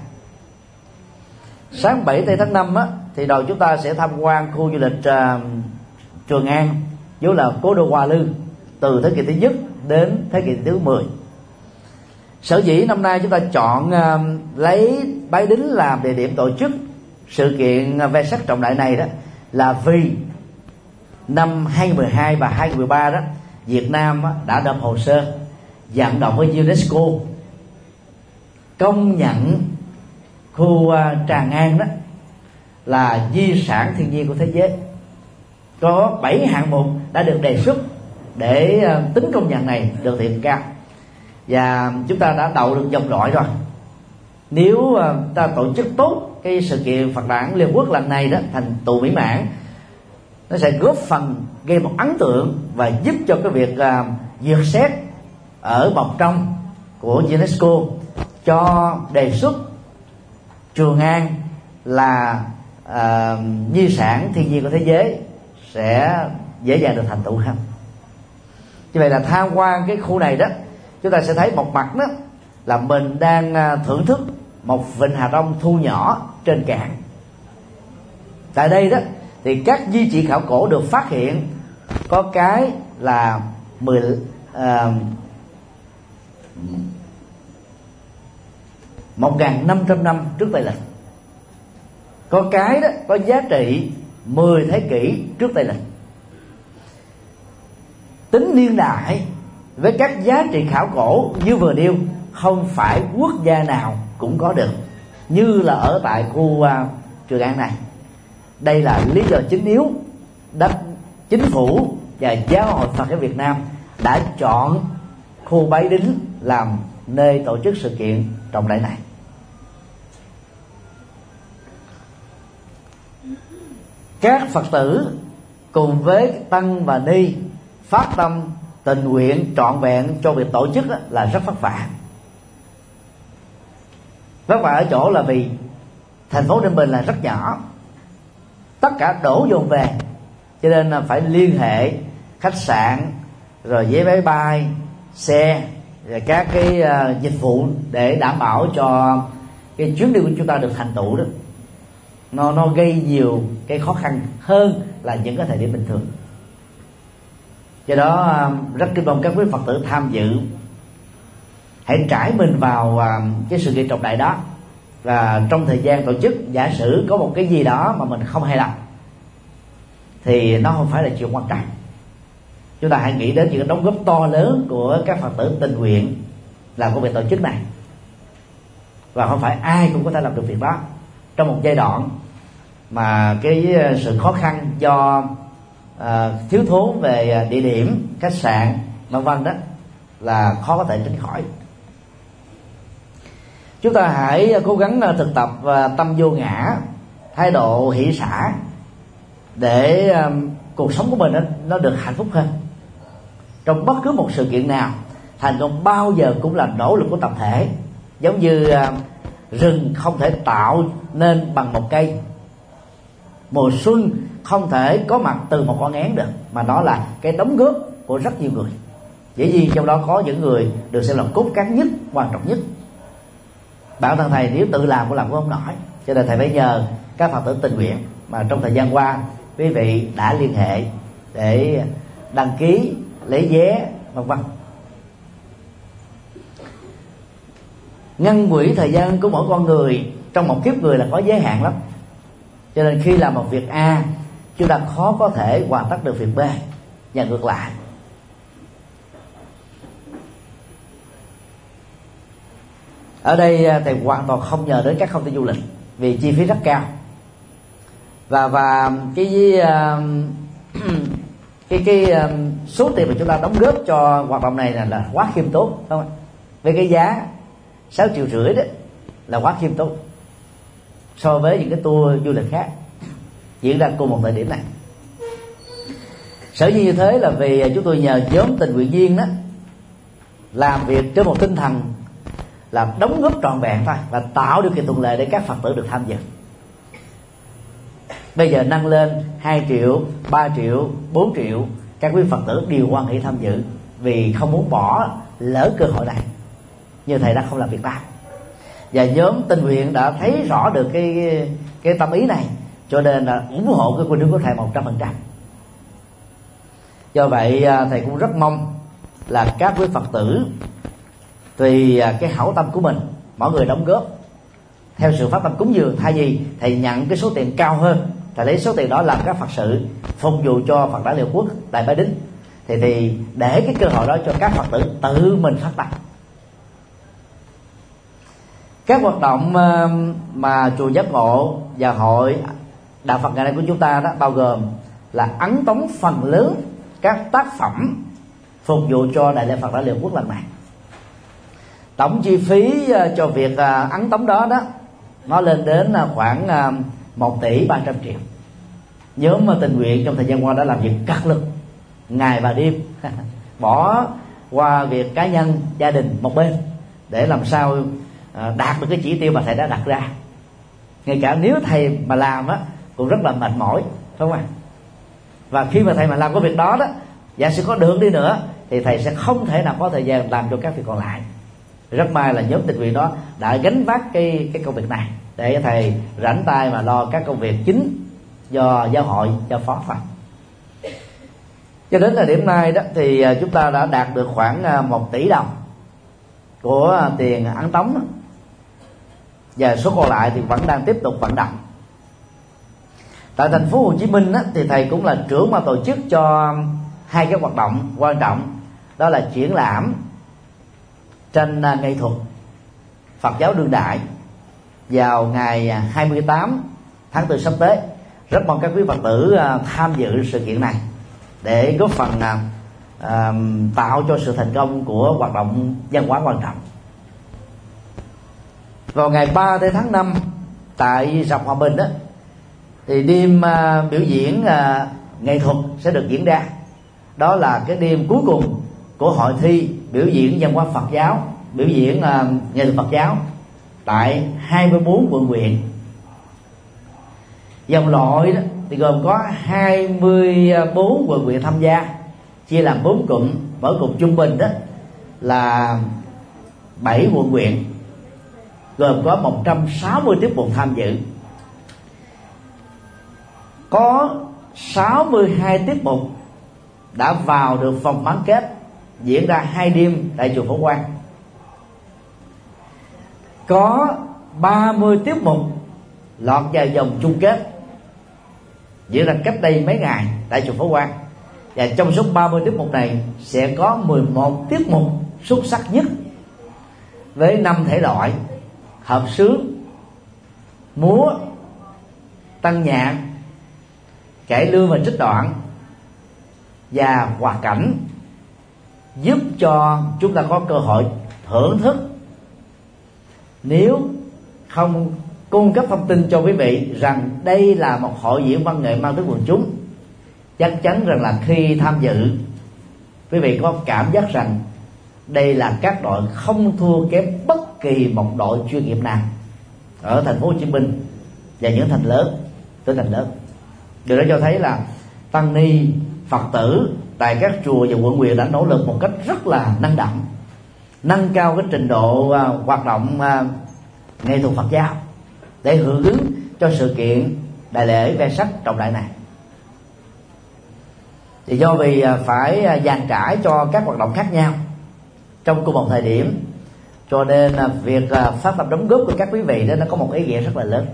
Sáng bảy tháng năm á, thì đoàn chúng ta sẽ tham quan khu du lịch uh, Trường An, vốn là cố đô Hoa Lư, từ thế kỷ thứ nhất đến thế kỷ thứ mười. Sở dĩ năm nay chúng ta chọn uh, lấy Bái Đính làm địa điểm tổ chức sự kiện ve sắc trọng đại này đó, là vì năm hai nghìn mười hai và hai nghìn mười ba đó, Việt Nam đã nộp hồ sơ vận động với UNESCO công nhận khu Tràng An đó là di sản thiên nhiên của thế giới. Có bảy hạng mục đã được đề xuất để tính công nhận này được thiện cao, và chúng ta đã đậu được dòng loại rồi. Nếu ta tổ chức tốt cái sự kiện Phật đản Liên Quốc lần này đó thành tựu mỹ mãn, nó sẽ góp phần gây một ấn tượng và giúp cho cái việc uh, duyệt xét ở vòng trong của UNESCO cho đề xuất Trường An là uh, di sản thiên nhiên của thế giới sẽ dễ dàng được thành tựu hơn. Như vậy là tham quan cái khu này đó, chúng ta sẽ thấy một mặt đó là mình đang uh, thưởng thức một vịnh Hà Đông thu nhỏ trên cạn. Tại đây đó thì các di chỉ khảo cổ được phát hiện có cái là mười uh, một nghìn năm trăm năm trước Tây Lịch, có cái đó có giá trị mười thế kỷ trước Tây Lịch. Tính niên đại với các giá trị khảo cổ như vừa nêu không phải quốc gia nào cũng có được, như là ở tại khu uh, Trường An này. Đây là lý do chính yếu đất chính phủ và Giáo hội Phật giáo Việt Nam đã chọn khu Bái Đính làm nơi tổ chức sự kiện trọng đại này. Các Phật tử cùng với tăng và ni phát tâm tình nguyện trọn vẹn cho việc tổ chức là rất vất vả. Vất vả ở chỗ là vì thành phố Ninh Bình là rất nhỏ, tất cả đổ dồn về, cho nên là phải liên hệ khách sạn, rồi vé máy bay, xe, rồi các cái uh, dịch vụ để đảm bảo cho cái chuyến đi của chúng ta được thành tựu đó. Nó nó gây nhiều cái khó khăn hơn là những cái thời điểm bình thường. Do đó uh, rất kính mong các quý Phật tử tham dự, hãy trải mình vào uh, cái sự kiện trọng đại đó. Và trong thời gian tổ chức, giả sử có một cái gì đó mà mình không hài lòng thì nó không phải là chuyện quan trọng. Chúng ta hãy nghĩ đến những đóng góp to lớn của các Phật tử tình nguyện làm công việc tổ chức này, và không phải ai cũng có thể làm được việc đó. Trong một giai đoạn mà cái sự khó khăn do uh, thiếu thốn về địa điểm, khách sạn, vân vân đó là khó có thể tránh khỏi. Chúng ta hãy cố gắng thực tập tâm vô ngã, thái độ hỷ xả, để um, cuộc sống của mình nó, nó được hạnh phúc hơn. Trong bất cứ một sự kiện nào, thành công bao giờ cũng là nỗ lực của tập thể. Giống như uh, rừng không thể tạo nên bằng một cây, mùa xuân không thể có mặt từ một con én được, mà nó là cái đóng góp của rất nhiều người. Dĩ nhiên trong đó có những người được xem là cốt cán nhất, quan trọng nhất. Bản thân thầy nếu tự làm cũng làm cũng không nổi, cho nên thầy phải nhờ các Phật tử tình nguyện mà trong thời gian qua quý vị đã liên hệ để đăng ký, lấy vé, vân vân. Ngăn quỹ thời gian của mỗi con người trong một kiếp người là có giới hạn lắm, cho nên khi làm một việc A, chúng ta khó có thể hoàn tất được việc B, và ngược lại. Ở đây thầy hoàn toàn không nhờ đến các công ty du lịch vì chi phí rất cao, và và cái cái cái số tiền mà chúng ta đóng góp cho hoạt động này là, là quá khiêm tốn, đúng không? Với cái giá sáu triệu rưỡi đó là quá khiêm tốn so với những cái tour du lịch khác diễn ra cùng một thời điểm này. Sở dĩ như thế là vì chúng tôi nhờ nhóm tình nguyện viên đó làm việc trên một tinh thần là đóng góp trọn vẹn thôi, và tạo điều kiện thuận lợi để các Phật tử được tham dự. Bây giờ nâng lên hai triệu, ba triệu, bốn triệu, các quý Phật tử đều hoan hỷ tham dự vì không muốn bỏ lỡ cơ hội này, như thầy đã không làm việc đó. Và nhóm tình nguyện đã thấy rõ được cái cái tâm ý này, cho nên là ủng hộ cái quy định của thầy một trăm phần trăm. Do vậy thầy cũng rất mong là các quý Phật tử tùy cái hảo tâm của mình, mỗi người đóng góp theo sự phát tâm cúng dường. Thay vì thầy nhận cái số tiền cao hơn, thầy lấy số tiền đó làm các Phật sự phục vụ cho Phật giáo Liên Hợp Quốc tại Bái Đính, thì thì để cái cơ hội đó cho các Phật tử tự mình phát tâm. Các hoạt động mà chùa Giác Ngộ và hội Đạo Phật ngày nay của chúng ta đó bao gồm là ấn tống phần lớn các tác phẩm phục vụ cho Đại lễ Phật giáo Liên Hợp Quốc lần này. Tổng chi phí cho việc ấn tống đó đó nó lên đến khoảng một tỷ ba trăm triệu. Nhóm tình nguyện trong thời gian qua đã làm việc cật lực ngày và đêm bỏ qua việc cá nhân, gia đình một bên để làm sao đạt được cái chỉ tiêu mà thầy đã đặt ra. Ngay cả nếu thầy mà làm á cũng rất là mệt mỏi, phải không ạ? Và khi mà thầy mà làm cái việc đó đó, giả sử có được đi nữa thì thầy sẽ không thể nào có thời gian làm cho các việc còn lại. Rất may là nhóm tình nguyện đó đã gánh vác cái cái công việc này để thầy rảnh tay mà lo các công việc chính do giáo hội cho phó thôi. Cho đến thời điểm này đó thì chúng ta đã đạt được khoảng một tỷ đồng của tiền ấn tống đó. Và số còn lại thì vẫn đang tiếp tục vận động. Tại thành phố Hồ Chí Minh đó, thì thầy cũng là trưởng ban tổ chức cho hai cái hoạt động quan trọng, đó là triển lãm tranh nghệ thuật Phật giáo đương đại vào ngày hai mươi tám tháng tư sắp tới. Rất mong các quý Phật tử tham dự sự kiện này để góp phần uh, tạo cho sự thành công của hoạt động văn hóa quan trọng. Vào ngày ba tháng năm tại Rạp Hòa Bình đó, thì đêm uh, biểu diễn uh, nghệ thuật sẽ được diễn ra. Đó là cái đêm cuối cùng của hội thi biểu diễn văn hóa Phật giáo, biểu diễn uh, nghệ thuật Phật giáo tại hai mươi bốn quận huyện. Dòng loại đó thì gồm có hai mươi bốn quận huyện tham gia, chia làm bốn cụm, mỗi cụm trung bình đó là bảy quận huyện, gồm có một trăm sáu mươi tiết mục tham dự. Có sáu mươi hai tiết mục đã vào được vòng bán kết, diễn ra hai đêm tại chùa Phổ Quang. Có ba mươi tiết mục lọt vào vòng chung kết, diễn ra cách đây mấy ngày tại chùa Phổ Quang. Và trong số ba mươi tiết mục này sẽ có mười một tiết mục xuất sắc nhất với năm thể loại: hợp xướng, múa, tăng nhạc, cải lương và trích đoạn và hoạt cảnh, giúp cho chúng ta có cơ hội thưởng thức. Nếu không cung cấp thông tin cho quý vị rằng đây là một hội diễn văn nghệ mang tới quần chúng, chắc chắn rằng là khi tham dự, quý vị có cảm giác rằng đây là các đội không thua kém bất kỳ một đội chuyên nghiệp nào ở thành phố Hồ Chí Minh và những thành lớn, tỉnh thành lớn. Điều đó cho thấy là tăng ni Phật tử tại các chùa và quận huyện đã nỗ lực một cách rất là năng động, nâng cao cái trình độ uh, hoạt động uh, nghệ thuật Phật giáo để hưởng ứng cho sự kiện đại lễ Ve Sắc trọng đại này. Thì do vì uh, phải dàn trải cho các hoạt động khác nhau trong cùng một thời điểm, cho nên uh, việc uh, phát tâm đóng góp của các quý vị đó nó có một ý nghĩa rất là lớn.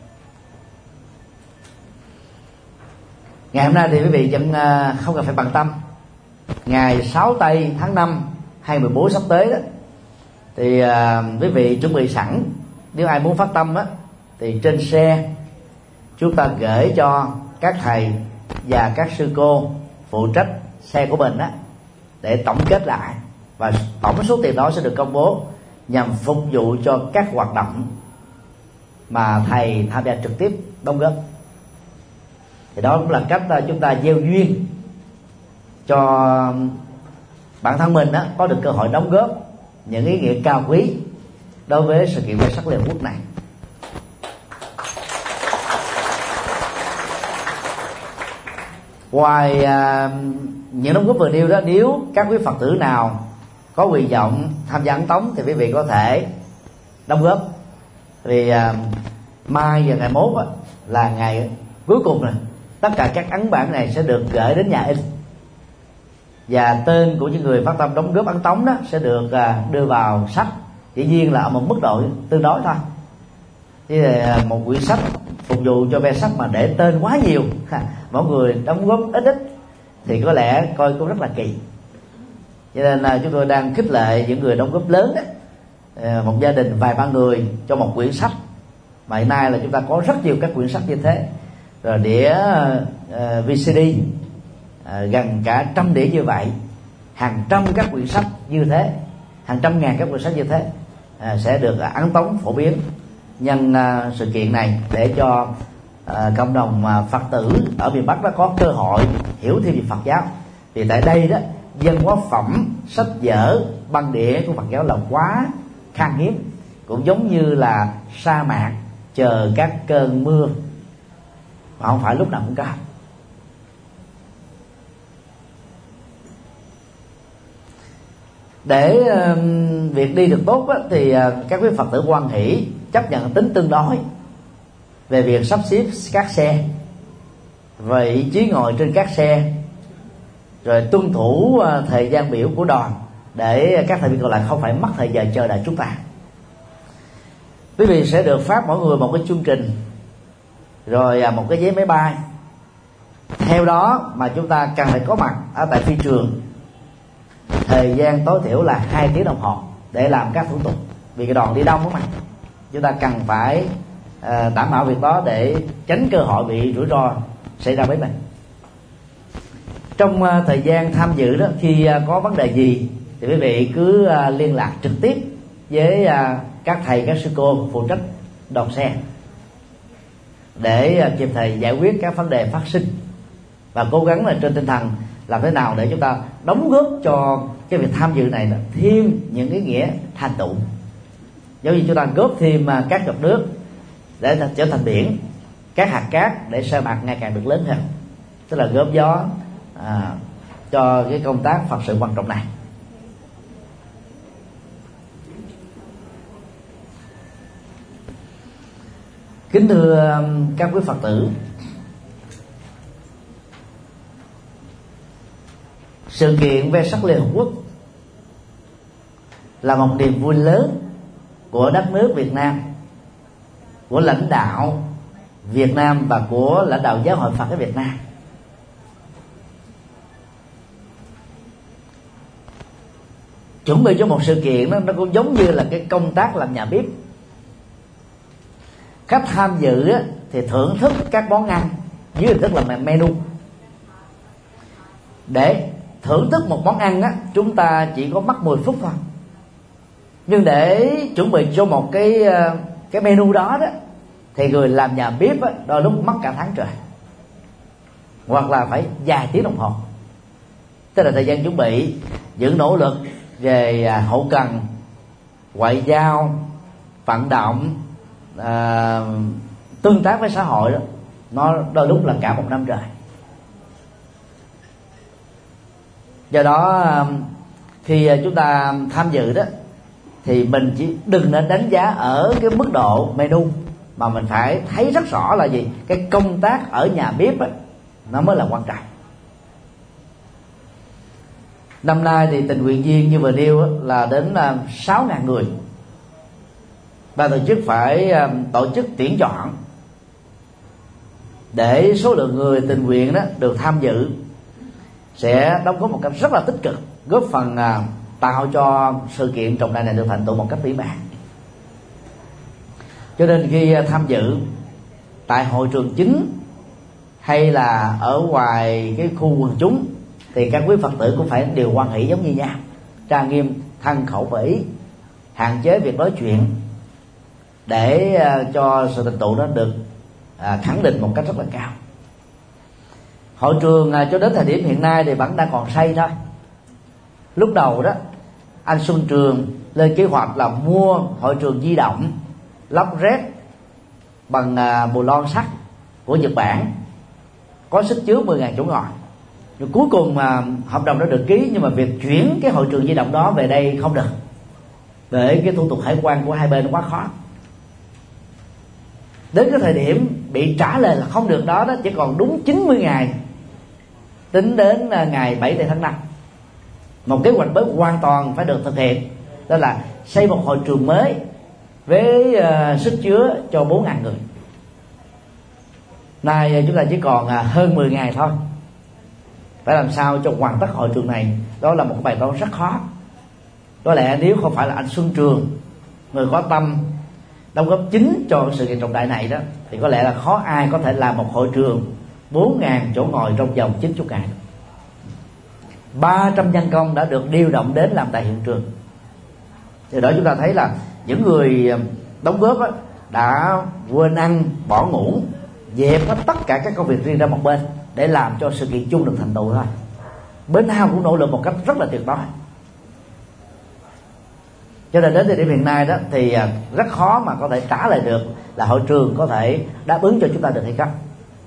Ngày hôm nay thì quý vị vẫn uh, không cần phải bận tâm. Ngày sáu tây tháng năm hai mươi bốn sắp tới đó, thì uh, quý vị chuẩn bị sẵn. Nếu ai muốn phát tâm á, thì trên xe chúng ta gửi cho các thầy và các sư cô phụ trách xe của mình á, để tổng kết lại, và tổng số tiền đó sẽ được công bố nhằm phục vụ cho các hoạt động mà thầy tham gia trực tiếp đóng góp. Thì đó cũng là cách chúng ta gieo duyên cho bản thân mình á, có được cơ hội đóng góp những ý nghĩa cao quý đối với sự kiện Ve Sắc Liên Hợp Quốc này. Ngoài à, những đóng góp vừa nêu đó, nếu các quý Phật tử nào có quyền vọng tham gia ấn tống thì quý vị có thể đóng góp. Vì à, mai và ngày mốt á, là ngày cuối cùng rồi, tất cả các ấn bản này sẽ được gửi đến nhà in, và tên của những người phát tâm đóng góp ấn tống đó sẽ được à, đưa vào sách. Dĩ nhiên là ở một mức độ tương đối thôi, chứ là một quyển sách phục vụ cho Ve Sắc mà để tên quá nhiều, mỗi người đóng góp ít ít thì có lẽ coi cũng rất là kỳ. Cho nên là chúng tôi đang khích lệ những người đóng góp lớn đó, một gia đình vài ba người cho một quyển sách. Mà hiện nay là chúng ta có rất nhiều các quyển sách như thế, rồi đĩa uh, vê xê đê uh, gần cả trăm đĩa như vậy, hàng trăm các quyển sách như thế, hàng trăm ngàn các quyển sách như thế uh, sẽ được uh, ấn tống phổ biến nhân uh, sự kiện này, để cho uh, cộng đồng uh, Phật tử ở miền Bắc đã có cơ hội hiểu thêm về Phật giáo. Vì tại đây đó, văn hóa phẩm, sách vở, băng đĩa của Phật giáo là quá khan hiếm, cũng giống như là sa mạc chờ các cơn mưa, mà không phải lúc nào cũng có. Để uh, việc đi được tốt á, thì uh, các quý Phật tử hoan hỷ chấp nhận tính tương đối về việc sắp xếp các xe vị trí ngồi trên các xe, rồi tuân thủ thời gian biểu của đoàn để các thành viên còn lại không phải mất thời giờ chờ đợi chúng ta. Quý vị sẽ được phát mỗi người một cái chương trình, rồi một cái vé máy bay. Theo đó mà chúng ta cần phải có mặt ở tại phi trường thời gian tối thiểu là hai tiếng đồng hồ để làm các thủ tục, vì cái đoàn đi đông mà chúng ta cần phải uh, đảm bảo việc đó để tránh cơ hội bị rủi ro xảy ra với mình. Trong uh, thời gian tham dự đó, khi uh, có vấn đề gì thì quý vị cứ uh, liên lạc trực tiếp với uh, các thầy các sư cô phụ trách đoàn xe để uh, kịp thời giải quyết các vấn đề phát sinh, và cố gắng là trên tinh thần làm thế nào để chúng ta đóng góp cho cái việc tham dự này là thêm những cái nghĩa thành tựu, giống như chúng ta góp thêm các giọt nước để trở thành biển, các hạt cát để sa mạc ngày càng được lớn hơn, tức là góp gió à, cho cái công tác Phật sự quan trọng này. Kính thưa các quý Phật tử, sự kiện ve sắc Liên Hợp Quốc là một niềm vui lớn của đất nước Việt Nam, của lãnh đạo Việt Nam và của lãnh đạo Giáo hội Phật ở Việt Nam. Chuẩn bị cho một sự kiện đó, nó cũng giống như là cái công tác làm nhà bếp. Khách tham dự á, thì thưởng thức các món ăn dưới hình thức là menu. Để thưởng thức một món ăn á, chúng ta chỉ có mất mười phút thôi, nhưng để chuẩn bị cho một cái cái menu đó đó thì người làm nhà bếp á, đôi lúc mất cả tháng trời, hoặc là phải vài tiếng đồng hồ. Tức là thời gian chuẩn bị, những nỗ lực về hậu cần, ngoại giao, vận động, à, tương tác với xã hội đó, nó đôi lúc là cả một năm trời. Do đó khi chúng ta tham dự đó thì mình chỉ đừng nên đánh giá ở cái mức độ menu, mà mình phải thấy rất rõ là gì, cái công tác ở nhà bếp đó, nó mới là quan trọng. Năm nay thì tình nguyện viên như vừa nêu là đến sáu nghìn người. Ban tổ chức phải tổ chức tuyển chọn để số lượng người tình nguyện đó được tham dự sẽ đóng góp một cách rất là tích cực, góp phần tạo cho sự kiện trọng đại này được thành tựu một cách vĩ đại. Cho nên khi tham dự tại hội trường chính hay là ở ngoài cái khu quần chúng thì các quý Phật tử cũng phải đều hoan hỷ giống như nhau, trang nghiêm thân khẩu và ý, hạn chế việc nói chuyện để cho sự thành tựu đó được khẳng định một cách rất là cao. Hội trường cho đến thời điểm hiện nay thì vẫn đang còn xây thôi. Lúc đầu đó anh Xuân Trường lên kế hoạch là mua hội trường di động lắp ráp bằng bù lon sắt của Nhật Bản, có sức chứa mười nghìn chỗ ngồi. Rồi cuối cùng mà hợp đồng đã được ký, nhưng mà việc chuyển cái hội trường di động đó về đây không được, để cái thủ tục hải quan của hai bên nó quá khó. Đến cái thời điểm bị trả lời là không được đó, đó chỉ còn đúng chín mươi ngày tính đến ngày bảy tháng năm. Một kế hoạch mới hoàn toàn phải được thực hiện, đó là xây một hội trường mới với uh, sức chứa cho bốn nghìn người. Nay chúng ta chỉ còn uh, hơn mười ngày thôi. Phải làm sao cho hoàn tất hội trường này, đó là một bài toán rất khó. Có lẽ nếu không phải là anh Xuân Trường, người có tâm đóng góp chính cho sự kiện trọng đại này đó, thì có lẽ là khó ai có thể làm một hội trường bốn nghìn chỗ ngồi trong vòng chín mươi ngày. ba trăm nhân công đã được điều động đến làm tại hiện trường. Từ đó chúng ta thấy là những người đóng góp đó đã quên ăn bỏ ngủ, dẹp hết tất cả các công việc riêng ra một bên để làm cho sự kiện chung được thành tựu thôi. Bên nào cũng nỗ lực một cách rất là tuyệt đối. Cho nên đến thời điểm hiện nay đó thì rất khó mà có thể trả lời được là hội trường có thể đáp ứng cho chúng ta được hay không.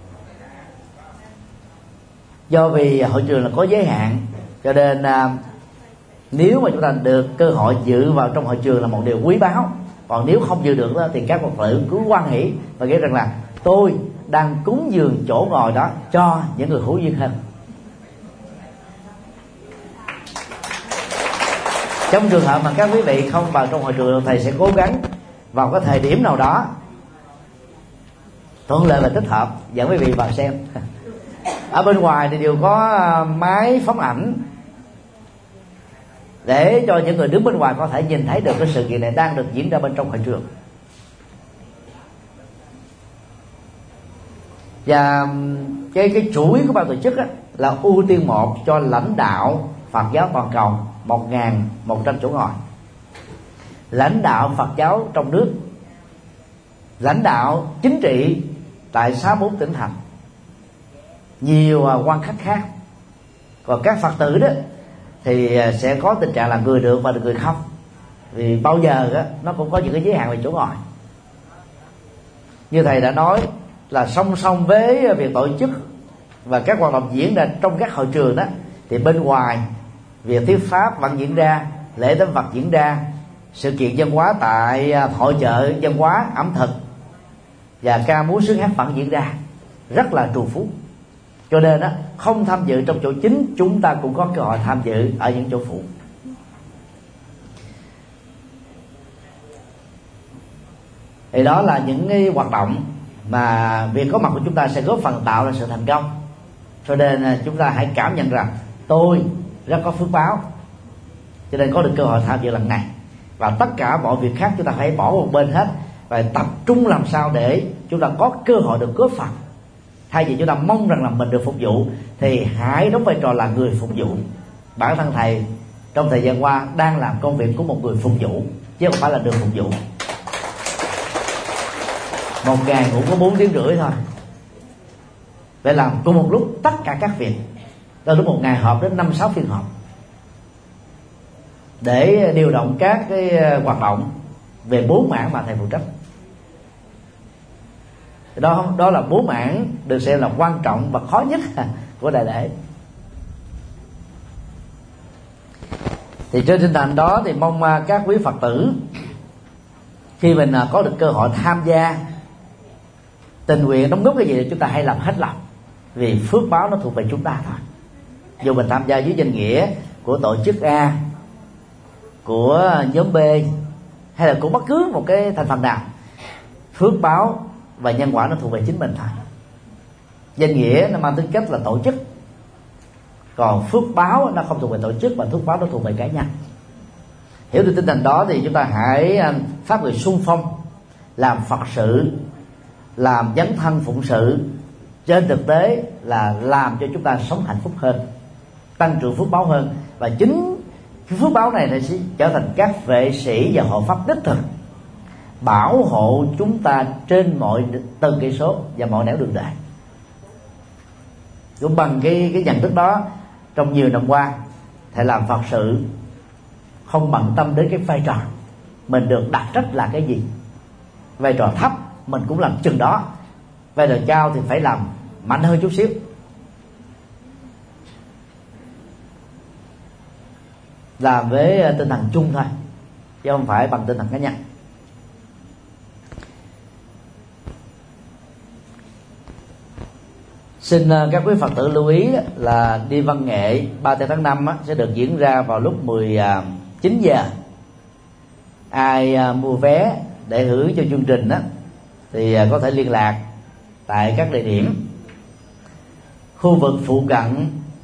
Do vì hội trường là có giới hạn, cho nên à, nếu mà chúng ta được cơ hội dự vào trong hội trường là một điều quý báu. Còn nếu không dự được đó, thì các Phật tử cứ hoan hỷ và nghĩ rằng là tôi đang cúng dường chỗ ngồi đó cho những người hữu duyên hơn. Trong trường hợp mà các quý vị không vào trong hội trường, thầy sẽ cố gắng vào cái thời điểm nào đó thuận lợi và thích hợp dẫn quý vị vào xem. Ở bên ngoài thì đều có máy phóng ảnh để cho những người đứng bên ngoài có thể nhìn thấy được cái sự kiện này đang được diễn ra bên trong hội trường. Và cái cái chủ yếu của ban tổ chức á, là ưu tiên một cho lãnh đạo Phật giáo toàn cầu một nghìn một trăm chỗ ngồi, lãnh đạo Phật giáo trong nước, lãnh đạo chính trị tại sáu mươi mốt tỉnh thành, nhiều quan khách khác. Còn các Phật tử đó thì sẽ có tình trạng là người được và người không, vì bao giờ đó, nó cũng có những cái giới hạn về chỗ ngồi. Như thầy đã nói là song song với việc tổ chức và các hoạt động diễn ra trong các hội trường đó, thì bên ngoài việc thuyết pháp vẫn diễn ra, lễ tắm Phật diễn ra, sự kiện văn hóa tại hội chợ văn hóa ẩm thực và ca múa sướng hát vẫn diễn ra rất là trù phú. Cho nên đó, không tham dự trong chỗ chính, chúng ta cũng có cơ hội tham dự ở những chỗ phụ. Thì đó là những cái hoạt động mà việc có mặt của chúng ta sẽ góp phần tạo ra sự thành công. Cho nên chúng ta hãy cảm nhận rằng tôi rất có phước báo, cho nên có được cơ hội tham dự lần này, và tất cả mọi việc khác chúng ta hãy bỏ một bên hết và tập trung làm sao để chúng ta có cơ hội được góp phần. Thay vì chúng ta mong rằng là mình được phục vụ, thì hãy đóng vai trò là người phục vụ. Bản thân thầy trong thời gian qua đang làm công việc của một người phục vụ, chứ không phải là được phục vụ. Một ngày cũng có bốn tiếng rưỡi thôi, phải làm cùng một lúc tất cả các việc. Tới lúc một ngày họp đến năm sáu phiên họp để điều động các cái hoạt động về bốn mảng mà thầy phụ trách. Đó, đó là bốn mảng được xem là quan trọng và khó nhất của đại lễ. Thì trên tinh thần đó thì mong các quý Phật tử khi mình có được cơ hội tham gia tình nguyện đóng góp cái gì thì chúng ta hãy làm hết lòng, vì phước báo nó thuộc về chúng ta thôi. Dù mình tham gia dưới danh nghĩa của tổ chức A, của nhóm B hay là của bất cứ một cái thành phần nào, phước báo và nhân quả nó thuộc về chính mình thôi. Danh nghĩa nó mang tính cách là tổ chức, còn phước báo nó không thuộc về tổ chức, mà phước báo nó thuộc về cá nhân. Hiểu được tinh thần đó thì chúng ta hãy phát người xung phong, làm Phật sự, làm dấn thân phụng sự, trên thực tế là làm cho chúng ta sống hạnh phúc hơn, tăng trưởng phước báo hơn. Và chính cái phước báo này nó sẽ trở thành các vệ sĩ và hộ pháp đích thực, bảo hộ chúng ta trên mọi từng cây số và mọi nẻo đường đời. Cũng bằng cái cái nhận thức đó, trong nhiều năm qua thầy làm Phật sự không bận tâm đến cái vai trò mình được đặt trách là cái gì. Vai trò thấp mình cũng làm chừng đó, vai trò cao thì phải làm mạnh hơn chút xíu. Làm với tinh thần chung thôi, chứ không phải bằng tinh thần cá nhân. Xin các quý Phật tử lưu ý là đi văn nghệ ba mươi tháng năm sẽ được diễn ra vào lúc mười chín giờ. Ai mua vé để hưởng cho chương trình thì có thể liên lạc tại các địa điểm khu vực phụ cận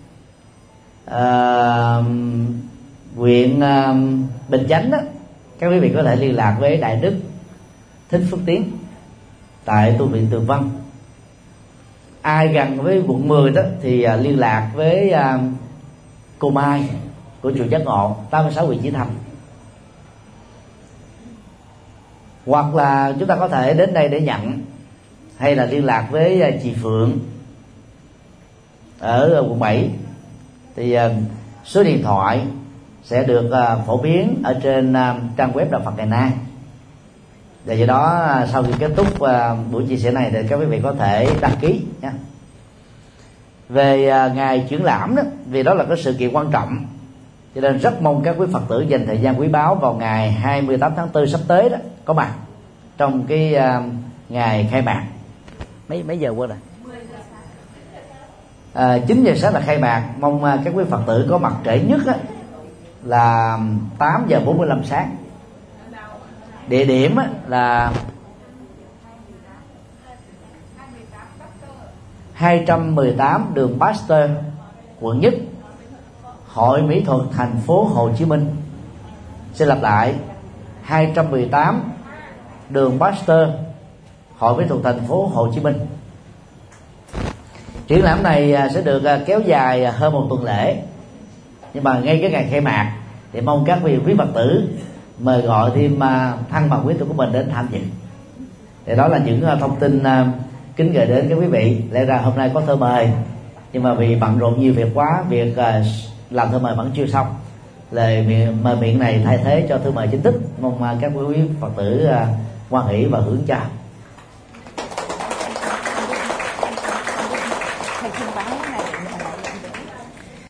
uh, huyện uh, Bình Chánh đó. Các quý vị có thể liên lạc với Đại Đức Thích Phước Tiến tại tu viện Tường Vân. Ai gần với quận mười đó thì uh, liên lạc với uh, cô Mai của chùa Giác Ngộ tám mươi sáu Nguyễn Chí Thanh. Hoặc là chúng ta có thể đến đây để nhận, hay là liên lạc với uh, chị Phượng ở uh, quận bảy. Thì uh, số điện thoại sẽ được uh, phổ biến ở trên uh, trang web Đạo Phật Ngày Nay. Để do đó uh, sau khi kết thúc uh, buổi chia sẻ này thì các quý vị có thể đăng ký nha. Về uh, ngày triển lãm đó, vì đó là cái sự kiện quan trọng, cho nên rất mong các quý Phật tử dành thời gian quý báu vào ngày hai mươi tám tháng tư sắp tới đó có mặt trong cái uh, ngày khai mạc. mấy mấy giờ qua rồi? À, chín giờ sáng là khai mạc. Mong uh, các quý Phật tử có mặt trễ nhất á, là tám giờ bốn mươi lăm sáng. Địa điểm á, là hai trăm mười tám đường Pasteur, quận nhất, Hội Mỹ thuật thành phố Hồ Chí Minh. Xin lặp lại, hai trăm mười tám đường Pasteur, Hội Mỹ thuật thành phố Hồ Chí Minh. Triển lãm này sẽ được kéo dài hơn một tuần lễ, nhưng mà ngay cái ngày khai mạc thì mong các vị quý Phật tử mời gọi thêm thân bằng quyến thuộc của mình đến tham dự. Thì đó là những thông tin kính gửi đến các quý vị. Lẽ ra hôm nay có thơ mời, nhưng mà vì bận rộn nhiều việc quá, việc làm thơ mời vẫn chưa xong. Lời mời miệng này thay thế cho thư mời chính thức. Mong các quý Phật tử hoan hỷ và hưởng cho.